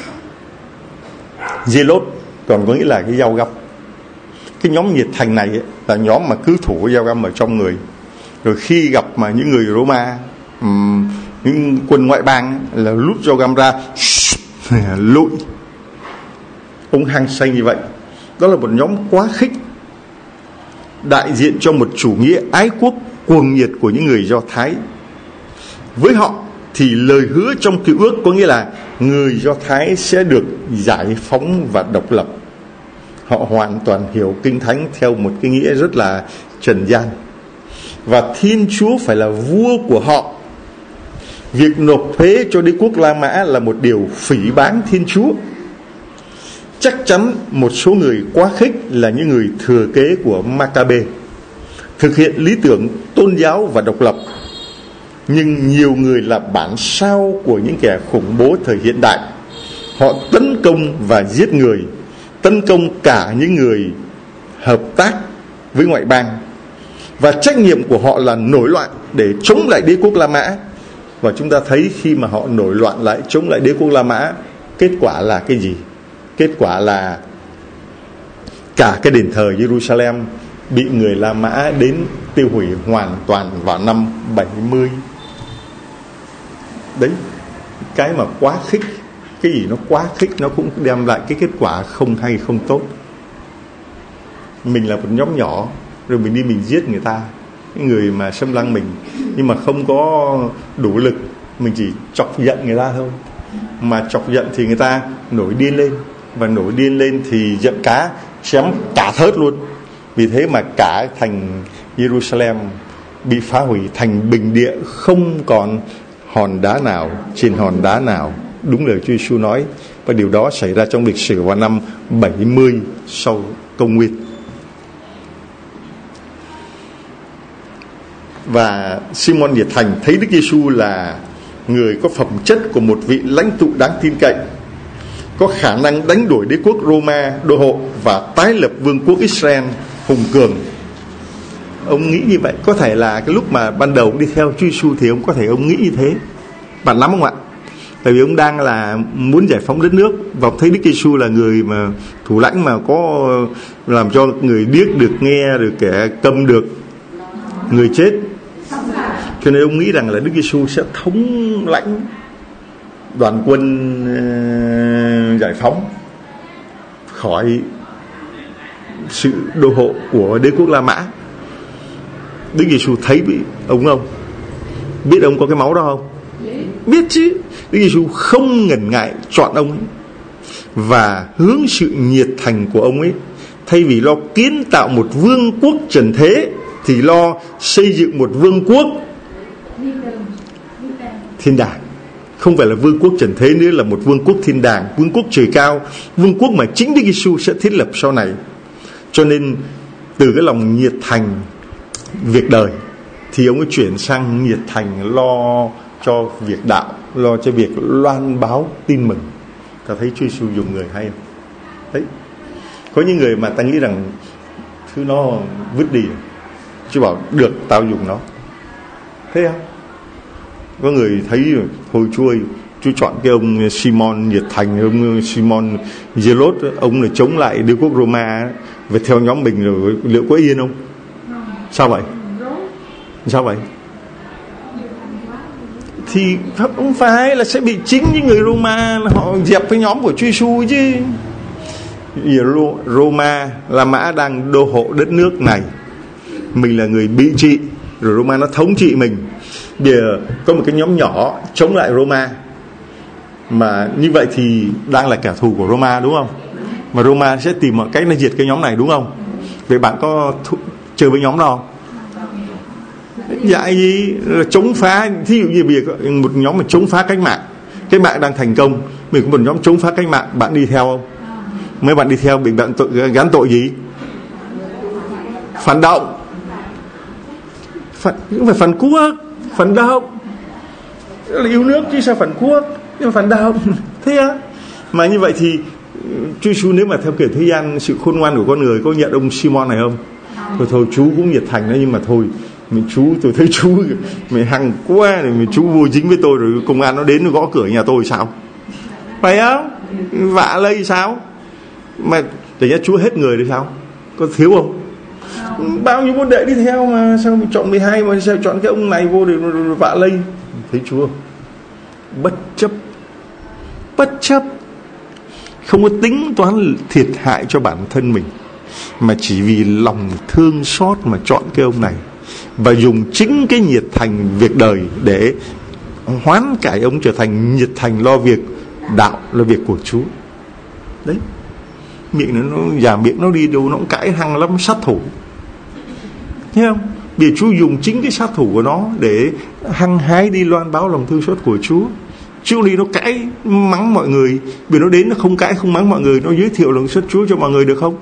Zealot còn có nghĩa là cái dao găm. Cái nhóm Nhiệt Thành này ấy, là nhóm mà cứ thủ cái dao găm ở trong người. Rồi khi gặp mà những người Roma, những quân ngoại bang là rút dao găm ra lụi. Ông hăng say như vậy. Đó là một nhóm quá khích, đại diện cho một chủ nghĩa ái quốc cuồng nhiệt của những người Do Thái. Với họ thì lời hứa trong Cựu Ước có nghĩa là người Do Thái sẽ được giải phóng và độc lập. Họ hoàn toàn hiểu Kinh Thánh theo một cái nghĩa rất là trần gian. Và Thiên Chúa phải là vua của họ. Việc nộp thuế cho đế quốc La Mã là một điều phỉ báng Thiên Chúa. Chắc chắn một số người quá khích là những người thừa kế của Maccabe, thực hiện lý tưởng tôn giáo và độc lập. Nhưng nhiều người là bản sao của những kẻ khủng bố thời hiện đại. Họ tấn công và giết người, tấn công cả những người hợp tác với ngoại bang, và trách nhiệm của họ là nổi loạn để chống lại đế quốc La Mã. Và chúng ta thấy khi mà họ nổi loạn lại chống lại đế quốc La Mã, kết quả là cái gì? Kết quả là cả cái đền thờ Jerusalem bị người La Mã đến tiêu hủy hoàn toàn vào năm 70. Đấy, cái mà quá khích, cái gì nó quá khích nó cũng đem lại cái kết quả không hay, không tốt. Mình là một nhóm nhỏ, rồi mình đi mình giết người ta, cái người mà xâm lăng mình, nhưng mà không có đủ lực, mình chỉ chọc giận người ta thôi. Mà chọc giận thì người ta nổi điên lên, và nổi điên lên thì giận cá chém cả thớt luôn. Vì thế mà cả thành Jerusalem bị phá hủy thành bình địa, không còn hòn đá nào trên hòn đá nào, đúng lời Chúa Giêsu nói. Và điều đó xảy ra trong lịch sử vào năm 70 sau công nguyên. Và Simon Nhiệt Thành thấy Đức Giêsu là người có phẩm chất của một vị lãnh tụ đáng tin cậy, có khả năng đánh đuổi đế quốc Roma đô hộ và tái lập vương quốc Israel hùng cường. Ông nghĩ như vậy. Có thể là cái lúc mà ban đầu ông đi theo Chúa Giêsu thì ông có thể ông nghĩ như thế. Bạn lắm không ạ? Tại vì ông đang là muốn giải phóng đất nước, và thấy Đức Giêsu là người mà thủ lãnh mà có làm cho người điếc được nghe, được kẻ câm được, người chết. Cho nên ông nghĩ rằng là Đức Giêsu sẽ thống lãnh đoàn quân giải phóng khỏi sự đô hộ của đế quốc La Mã. Đức Giêsu thấy bị ông không? Biết ông có cái máu đó không? Biết chứ. Đức Giêsu không ngần ngại chọn ông ấy, và hướng sự nhiệt thành của ông ấy, thay vì lo kiến tạo một vương quốc trần thế thì lo xây dựng một vương quốc thiên đàng. Không phải là vương quốc trần thế nữa, là một vương quốc thiên đàng, vương quốc trời cao, vương quốc mà chính Đức Giêsu sẽ thiết lập sau này. Cho nên từ cái lòng nhiệt thành việc đời thì ông ấy chuyển sang nhiệt thành lo cho việc đạo, lo cho việc loan báo tin mừng. Ta thấy Chúa Giêsu dùng người hay không? Đấy. Có những người mà ta nghĩ rằng thứ nó vứt đi, Chúa bảo được, tao dùng nó. Thế không? Có người thấy rồi, thôi Chúa chọn cái ông Simon Nhiệt Thành, ông Simon Zealot, ông là chống lại đế quốc Roma, về theo nhóm mình rồi, liệu có yên không? Sao vậy? Sao vậy? Thì không phải là sẽ bị chính những người Roma họ dẹp với nhóm của Chúa Giêsu chứ. Roma, La Mã đang đô hộ đất nước này, mình là người bị trị, rồi Roma nó thống trị mình. Bây giờ có một cái nhóm nhỏ chống lại Roma, mà như vậy thì đang là kẻ thù của Roma, đúng không? Mà Roma sẽ tìm mọi cách nó diệt cái nhóm này, đúng không? Vậy bạn có chơi với nhóm đó không? Dạy gì là chống phá. Thí dụ như bây giờ một nhóm mà chống phá cách mạng, cái mạng đang thành công, mình có một nhóm chống phá cách mạng, bạn đi theo không? Mấy bạn đi theo bị bạn gán tội gì? Phản động. Không phải phản quốc, phản động là yêu nước chứ sao phản quốc, nhưng mà phản động. Thế á? Mà như vậy thì Chúa Giêsu nếu mà theo kiểu thế gian, sự khôn ngoan của con người, có nhận ông Simon này không? Thôi chú cũng nhiệt thành đó, nhưng mà thôi mình chú, tôi thấy chú mày hăng quá rồi, mình chú vô dính với tôi rồi công an nó đến nó gõ cửa nhà tôi sao? Phải không? Vạ lây sao? Mà để nhá, Chúa hết người rồi sao? Có thiếu không? Bao nhiêu môn đệ đi theo mà sao mình chọn 12 mà sao chọn cái ông này vô để vạ lây? Thấy Chúa bất chấp, không có tính toán thiệt hại cho bản thân mình, mà chỉ vì lòng thương xót mà chọn cái ông này, và dùng chính cái nhiệt thành việc đời để hoán cải ông trở thành nhiệt thành lo việc đạo, là việc của Chúa. Đấy, miệng nó giả miệng nó đi đâu nó cũng cãi hăng lắm, sát thủ. Thấy không? Vì Chúa dùng chính cái sát thủ của nó để hăng hái đi loan báo lòng thương xót của Chúa. Chúa đi nó cãi mắng mọi người, vì nó đến nó không cãi không mắng mọi người, nó giới thiệu lòng xót Chúa cho mọi người, được không?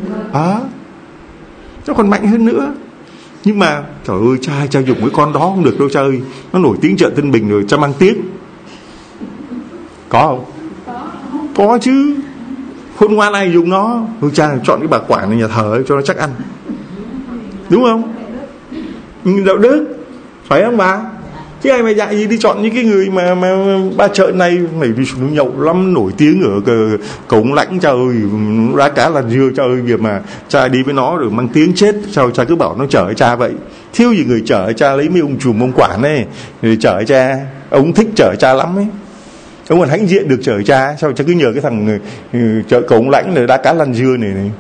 Nó còn mạnh hơn nữa. Nhưng mà trời ơi, cha dùng cái con đó không được đâu cha ơi, nó nổi tiếng chợ Tân Bình rồi, cha mang tiếng. Có không? Có chứ. Khôn ngoan ai dùng nó? Cha chọn cái bà quả này nhà thờ ấy, cho nó chắc ăn, đúng không? Đạo đức, phải không bà? Chứ ai mà dạy gì đi chọn những cái người mà ba chợ này mày đi xuống nhậu lắm, nổi tiếng ở Cổng Lãnh, trời ơi, đá cá là dưa, trời ơi, việc mà cha đi với nó rồi mang tiếng chết, sao cha cứ bảo nó chở cha vậy? Thiếu gì người chở cha, lấy mấy ông chùm ông quản này rồi chở cha, ông thích chở cha lắm ấy. Ông còn hãnh diện được chở cha, sao cha cứ nhờ cái thằng chợ Cổng Lãnh rồi đá cá lăn dưa này.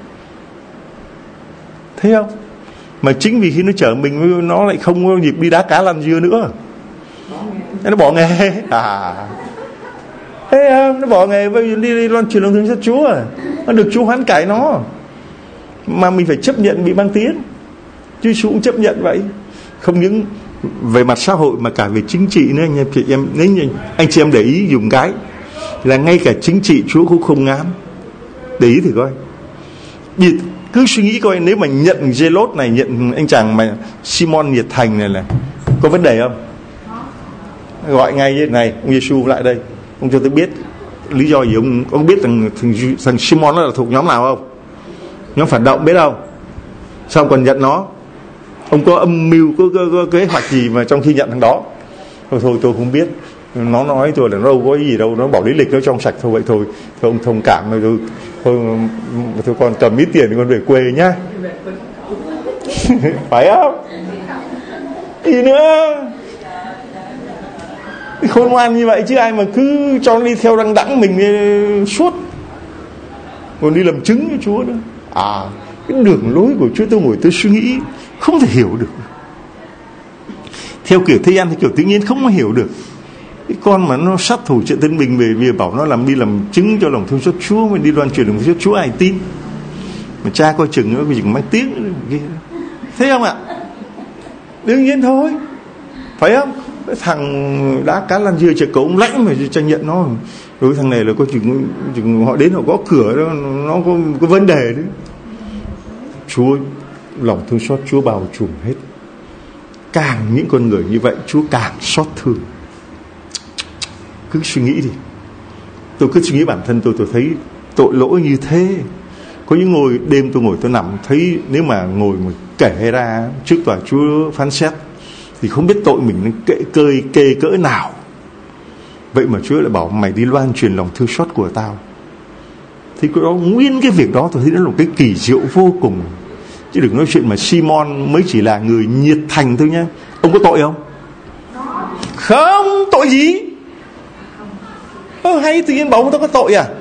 Thấy không? Mà chính vì khi nó chở mình nó lại không có dịp đi đá cá lăn dưa nữa, nó bỏ nghề. Thấy không? Nó bỏ nghề đi loan truyền lòng thương xót Chúa, nó được Chúa hoán cải nó. Mà mình phải chấp nhận bị mang tiếng. Chúa Giêsu cũng chấp nhận vậy. Không những về mặt xã hội mà cả về chính trị nữa anh chị em để ý dùng cái là ngay cả chính trị Chúa cũng không ngán. Để ý thử coi. Cứ suy nghĩ coi, nếu mà nhận Giê-lốt này, nhận anh chàng mà Simon nhiệt thành này có vấn đề không? Gọi ngay như này, ông Giê-xu lại đây, ông cho tôi biết lý do gì. Ông biết thằng Simon nó là thuộc nhóm nào không? Nhóm phản động, biết không? Sao còn nhận nó? Ông có âm mưu, có kế hoạch gì mà trong khi nhận thằng đó? Thôi tôi không biết. Nó nói tôi là nó đâu có gì đâu, nó bỏ lý lịch nó trong sạch thôi. Vậy thôi ông thông cảm rồi, thôi con cầm ít tiền thì con về quê nhá. Phải không? Gì nữa? Khôn ngoan như vậy chứ ai mà cứ cho nó đi theo đăng đẳng mình suốt, còn đi làm chứng với Chúa nữa. Cái đường lối của Chúa tôi ngồi tôi suy nghĩ không thể hiểu được. Theo kiểu thế gian, theo kiểu tự nhiên không hiểu được. Cái con mà nó sát thủ chuyện tân bình về vì bảo nó đi làm chứng cho lòng thương xót Chúa, mà đi loan truyền lòng thương xót Chúa ai tin? Mà cha coi chừng nó chỉ mang tiếng kia. Thấy không ạ? Đương nhiên thôi, phải không? Cái thằng đá cá lăn dưa chợ Cổng ông Lãnh mà cha nhận nó, rồi thằng này là có chừng họ đến họ gõ cửa đó, nó có vấn đề đấy. Chúa lòng thương xót Chúa bao trùm hết. Càng những con người như vậy Chúa càng xót thương. Cứ suy nghĩ đi. Tôi cứ suy nghĩ bản thân tôi thấy tội lỗi như thế. Có những đêm tôi ngồi tôi nằm thấy nếu mà ngồi mà kể ra trước tòa Chúa phán xét thì không biết tội mình kê cỡ nào. Vậy mà Chúa lại bảo mày đi loan truyền lòng thương xót của tao. Thì cái đó, nguyên cái việc đó tôi thấy nó là một cái kỳ diệu vô cùng. Chứ đừng nói chuyện mà Simon mới chỉ là người nhiệt thành thôi nhá. Ông có tội không? Không, tội gì? Hay tự nhiên bảo ông ta có tội à?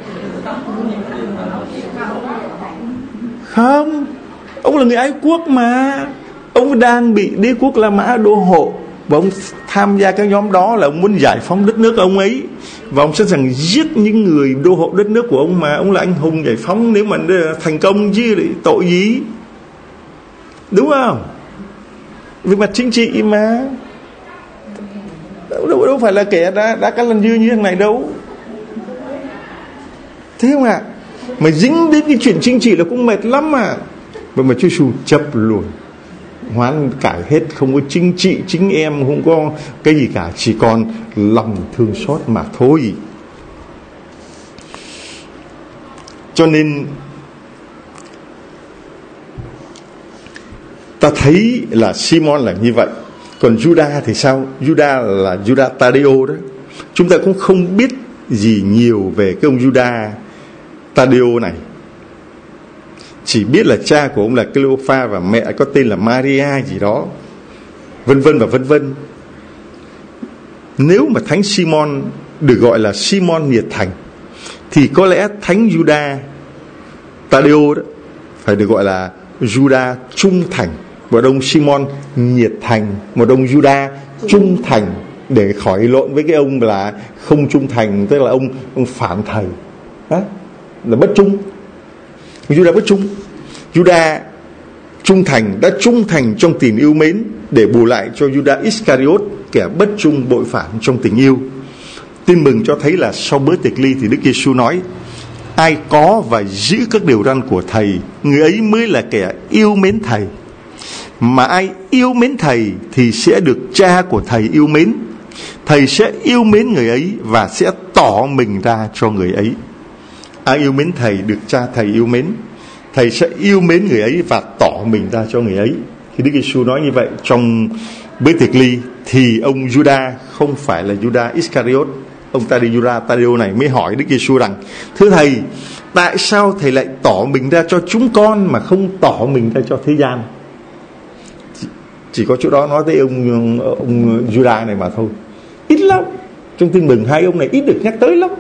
Không, ông là người ái quốc mà. Ông đang bị đế quốc La Mã đô hộ, và ông tham gia các nhóm đó là ông muốn giải phóng đất nước ông ấy, và ông sẵn sàng giết những người đô hộ đất nước của ông mà. Ông là anh hùng giải phóng nếu mà thành công chứ lại tội gì, đúng không? Về mặt chính trị mà. Đâu phải là kẻ đã cá lăn dưa như thằng này đâu. Thế không ạ? Mà dính đến cái chuyện chính trị là cũng mệt lắm mà. Vậy mà Chúa Giêsu chấp luôn, hoán cải hết, không có chính trị chính em, không có cái gì cả, chỉ còn lòng thương xót mà thôi. Cho nên ta thấy là Simon là như vậy. Còn Judas thì sao? Judas là Judas Tadeo đó. Chúng ta cũng không biết gì nhiều về cái ông Judas Tadeo này. Chỉ biết là cha của ông là Cleophas và mẹ có tên là Maria gì đó, vân vân và vân vân. Nếu mà thánh Simon được gọi là Simon nhiệt thành thì có lẽ thánh Judas Tadeo đó phải được gọi là Judas trung thành. Một ông Simon nhiệt thành, một ông Judas trung thành, để khỏi lộn với cái ông là không trung thành, tức là ông phản thầy, là bất trung. Judas bất trung. Judas trung thành, đã trung thành trong tình yêu mến để bù lại cho Judas Iscariot, kẻ bất trung bội phản trong tình yêu. Tin mừng cho thấy là sau bữa tiệc ly thì Đức Giêsu nói: ai có và giữ các điều răn của thầy, người ấy mới là kẻ yêu mến thầy. Mà ai yêu mến thầy thì sẽ được cha của thầy yêu mến. Thầy sẽ yêu mến người ấy và sẽ tỏ mình ra cho người ấy. Ai yêu mến thầy được cha thầy yêu mến. Thầy sẽ yêu mến người ấy và tỏ mình ra cho người ấy. Khi Đức Giêsu nói như vậy trong bữa tiệc ly, thì ông Judas không phải là Judas Iscariot, ông Judas Tadeo này mới hỏi Đức Giêsu rằng: thưa thầy, tại sao thầy lại tỏ mình ra cho chúng con mà không tỏ mình ra cho thế gian? Chỉ có chỗ đó nói tới ông Judas này mà thôi. Ít lắm. Trong Tin Mừng hai ông này ít được nhắc tới lắm.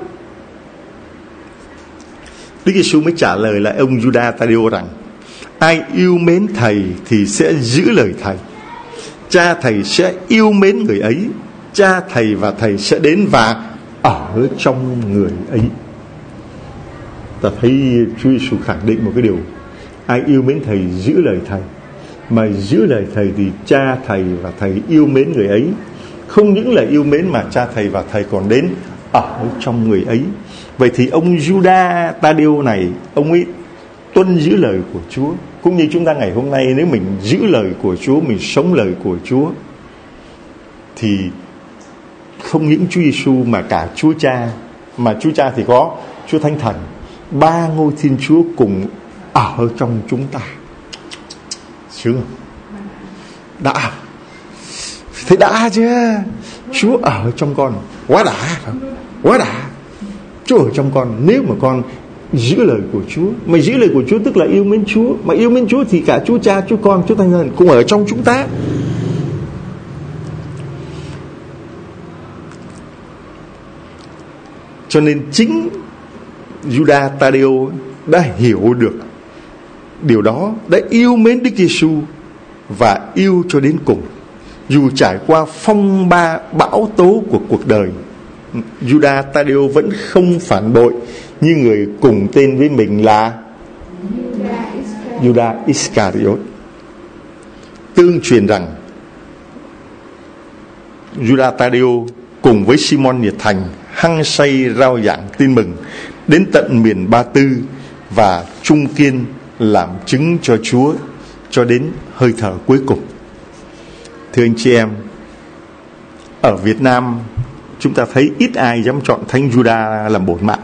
Đức Giêsu mới trả lời lại ông Judas Tadeo rằng: ai yêu mến thầy thì sẽ giữ lời thầy. Cha thầy sẽ yêu mến người ấy. Cha thầy và thầy sẽ đến và ở trong người ấy. Ta thấy Chúa Giêsu khẳng định một cái điều: ai yêu mến thầy giữ lời thầy. Mà giữ lời thầy thì cha thầy và thầy yêu mến người ấy. Không những là yêu mến mà cha thầy và thầy còn đến ở trong người ấy. Vậy thì ông Judas Tadeo này, ông ấy tuân giữ lời của Chúa. Cũng như chúng ta ngày hôm nay, nếu mình giữ lời của Chúa, mình sống lời của Chúa, thì không những Chúa Giêsu mà cả Chúa Cha. Mà Chúa Cha thì có Chúa Thánh Thần, ba ngôi Thiên Chúa cùng ở trong chúng ta. Sướng không? Đã. Thế đã chứ. Chúa ở trong con. Quá đã. Quá đã. Chúa ở trong con. Nếu mà con giữ lời của Chúa. Mà giữ lời của Chúa tức là yêu mến Chúa. Mà yêu mến Chúa thì cả Chúa Cha, Chúa Con, Chúa Thánh Thần cũng ở trong chúng ta. Cho nên chính Judas Tadeo đã hiểu được điều đó, đã yêu mến Đức Giêsu và yêu cho đến cùng. Dù trải qua phong ba bão tố của cuộc đời, Judas Tadeo vẫn không phản bội như người cùng tên với mình là Judas Iscariot. Tương truyền rằng Judas Tadeo cùng với Simon nhiệt thành hăng say rao giảng tin mừng đến tận miền Ba Tư và trung kiên làm chứng cho Chúa cho đến hơi thở cuối cùng. Thưa anh chị em, ở Việt Nam chúng ta thấy ít ai dám chọn Thánh Judas làm bổn mạng.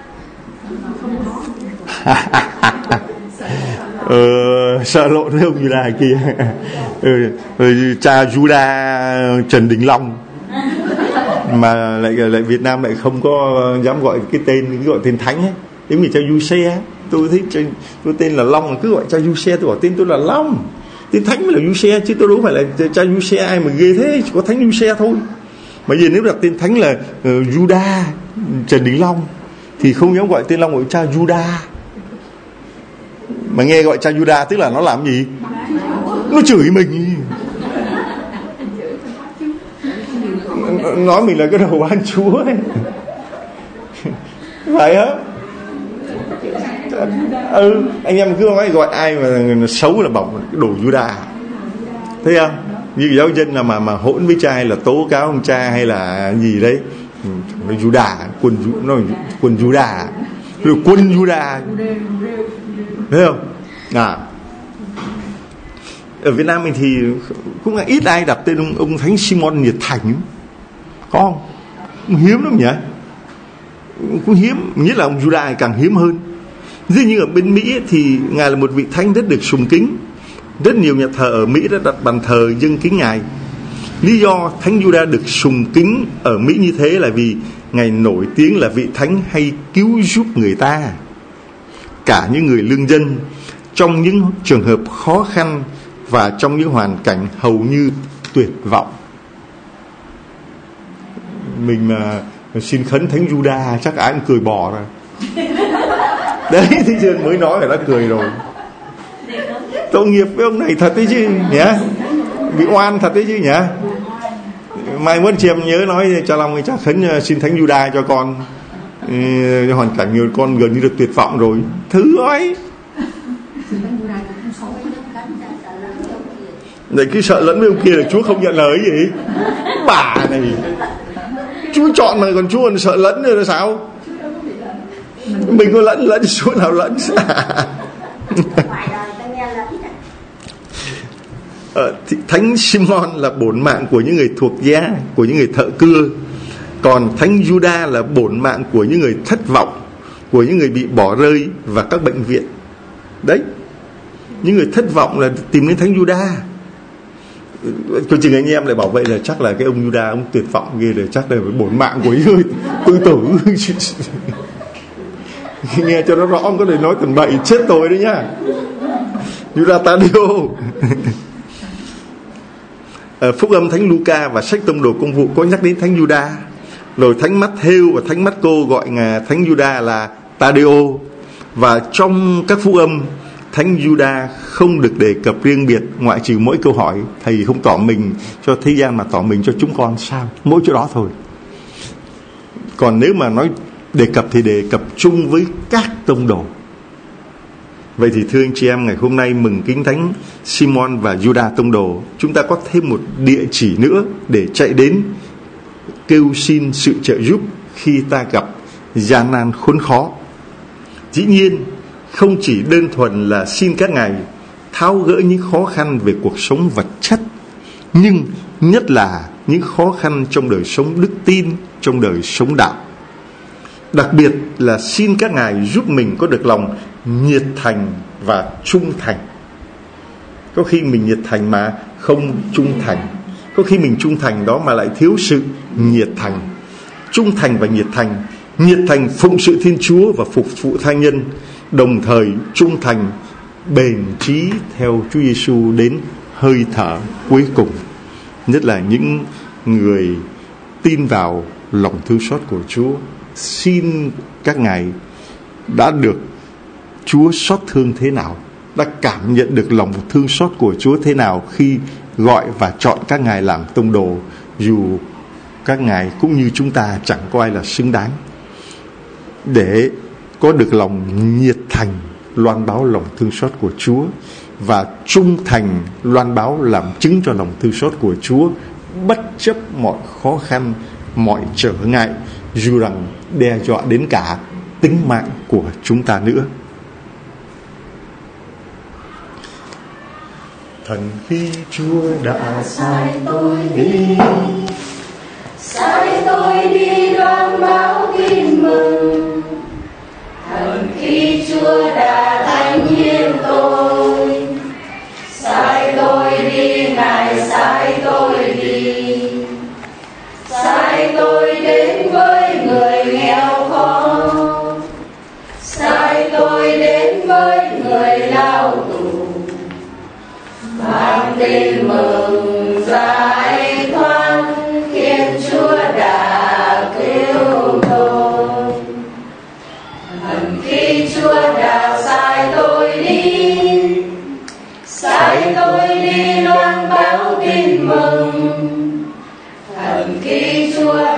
Sợ lộn với ông Judas kia. Cha Judas Trần Đình Long, mà lại Việt Nam lại không có dám gọi cái tên, gọi tên thánh ấy. Giống như cha Giuse, tôi thấy tôi tên là Long, cứ gọi cha Giuse, tôi bảo tên tôi là Long. Tên thánh mới là Giuse, chứ tôi đâu phải là cha Giuse, ai mà ghê thế, chỉ có Thánh Giuse thôi. Mà giờ nếu đặt tên thánh là Judas Trần Đình Long thì không dám gọi tên Long, gọi cha Judas. Mà nghe gọi cha Judas tức là nó làm gì? Nó chửi mình, nói mình là cái đầu ăn Chúa ấy. Phải không? Anh em cứ nói gọi ai mà xấu là bảo cái đồ Judas. Thấy không? Như giáo dân là mà hỗn với cha hay là tố cáo ông cha hay là gì đấy, nó Judas, quân Judas, rồi quân Judas. Thấy không? Ở Việt Nam mình thì cũng là ít ai đặt tên ông Thánh Simon nhiệt thành. Có không? Hiếm lắm nhỉ? Cũng hiếm, nhất là ông Judas càng hiếm hơn. Dĩ nhiên ở bên Mỹ thì Ngài là một vị thánh rất được sùng kính. Rất nhiều nhà thờ ở Mỹ đã đặt bàn thờ dâng kính Ngài. Lý do Thánh Judas được sùng kính ở Mỹ như thế là vì Ngài nổi tiếng là vị thánh hay cứu giúp người ta, cả những người lương dân, trong những trường hợp khó khăn và trong những hoàn cảnh hầu như tuyệt vọng. Mình mà xin khấn Thánh Judas chắc ai cũng cười bỏ ra. Đấy, thì giờ mới nói là đã cười rồi. Tội nghiệp với ông này thật đấy chứ nhỉ, bị oan thật đấy chứ nhỉ. Mai mốt chị em nhớ nói cho Long cha khấn xin Thánh Judas cho con. Hoàn cảnh nhiều con gần như được tuyệt vọng rồi. Thứ ấy này, cứ sợ lẫn với ông kia là Chúa không nhận lời gì. Bà này, Chúa chọn mà còn Chúa còn sợ lẫn nữa là sao? Mình có lẫn Chúa nào lẫn. Thánh Simon là bổn mạng của những người thuộc giá, của những người thợ cưa. Còn Thánh Judas là bổn mạng của những người thất vọng, của những người bị bỏ rơi và các bệnh viện. Đấy, những người thất vọng là tìm đến Thánh Giuđa. Coi chừng anh em lại bảo vậy là chắc là cái ông Giuđa ông tuyệt vọng ghê rồi, chắc là bổn mạng của ấy tự tử. Nghe cho nó rõ, ông có thể nói tầm bậy chết tôi đấy nhá. Giuđa Taddeo. Phúc âm Thánh Luca và sách Tông đồ Công vụ có nhắc đến Thánh Giuđa. Rồi Thánh Matthew và Thánh Marco gọi Thánh Giuđa là Taddeo. Và trong các phúc âm, Thánh Giuđa không được đề cập riêng biệt, ngoại trừ mỗi câu hỏi thầy không tỏ mình cho thế gian mà tỏ mình cho chúng con sao, mỗi chỗ đó thôi. Còn nếu mà nói đề cập thì đề cập chung với các tông đồ. Vậy thì thưa anh chị em, ngày hôm nay mừng kính Thánh Simon và Giuđa tông đồ, chúng ta có thêm một địa chỉ nữa để chạy đến kêu xin sự trợ giúp khi ta gặp gian nan khốn khó. Dĩ nhiên không chỉ đơn thuần là xin các ngài tháo gỡ những khó khăn về cuộc sống vật chất, nhưng nhất là những khó khăn trong đời sống đức tin, trong đời sống đạo. Đặc biệt là xin các ngài giúp mình có được lòng nhiệt thành và trung thành. Có khi mình nhiệt thành mà không trung thành, có khi mình trung thành đó mà lại thiếu sự nhiệt thành. Trung thành và nhiệt thành phụng sự Thiên Chúa và phục vụ tha nhân, đồng thời trung thành bền chí theo Chúa Giêsu đến hơi thở cuối cùng. Nhất là những người tin vào lòng thương xót của Chúa, xin các ngài đã được Chúa xót thương thế nào, đã cảm nhận được lòng thương xót của Chúa thế nào khi gọi và chọn các ngài làm tông đồ, dù các ngài cũng như chúng ta chẳng có ai là xứng đáng, để có được lòng nhiệt thành loan báo lòng thương xót của Chúa và trung thành loan báo làm chứng cho lòng thương xót của Chúa, bất chấp mọi khó khăn, mọi trở ngại, dù rằng đe dọa đến cả tính mạng của chúng ta nữa. Thần khi Chúa đã sai tôi đi loan báo tin mừng. Thần khi Chúa đã thánh hiến tôi, sai tôi đi, Ngài sai tôi đi, sai tôi đến với người nghèo khó, sai tôi đến với người lao tù, mang tin mừng giải thoát khiến Chúa đã cứu tôi. Thần khi Chúa đã sai tôi đi loan báo tin mừng. Thần khi Chúa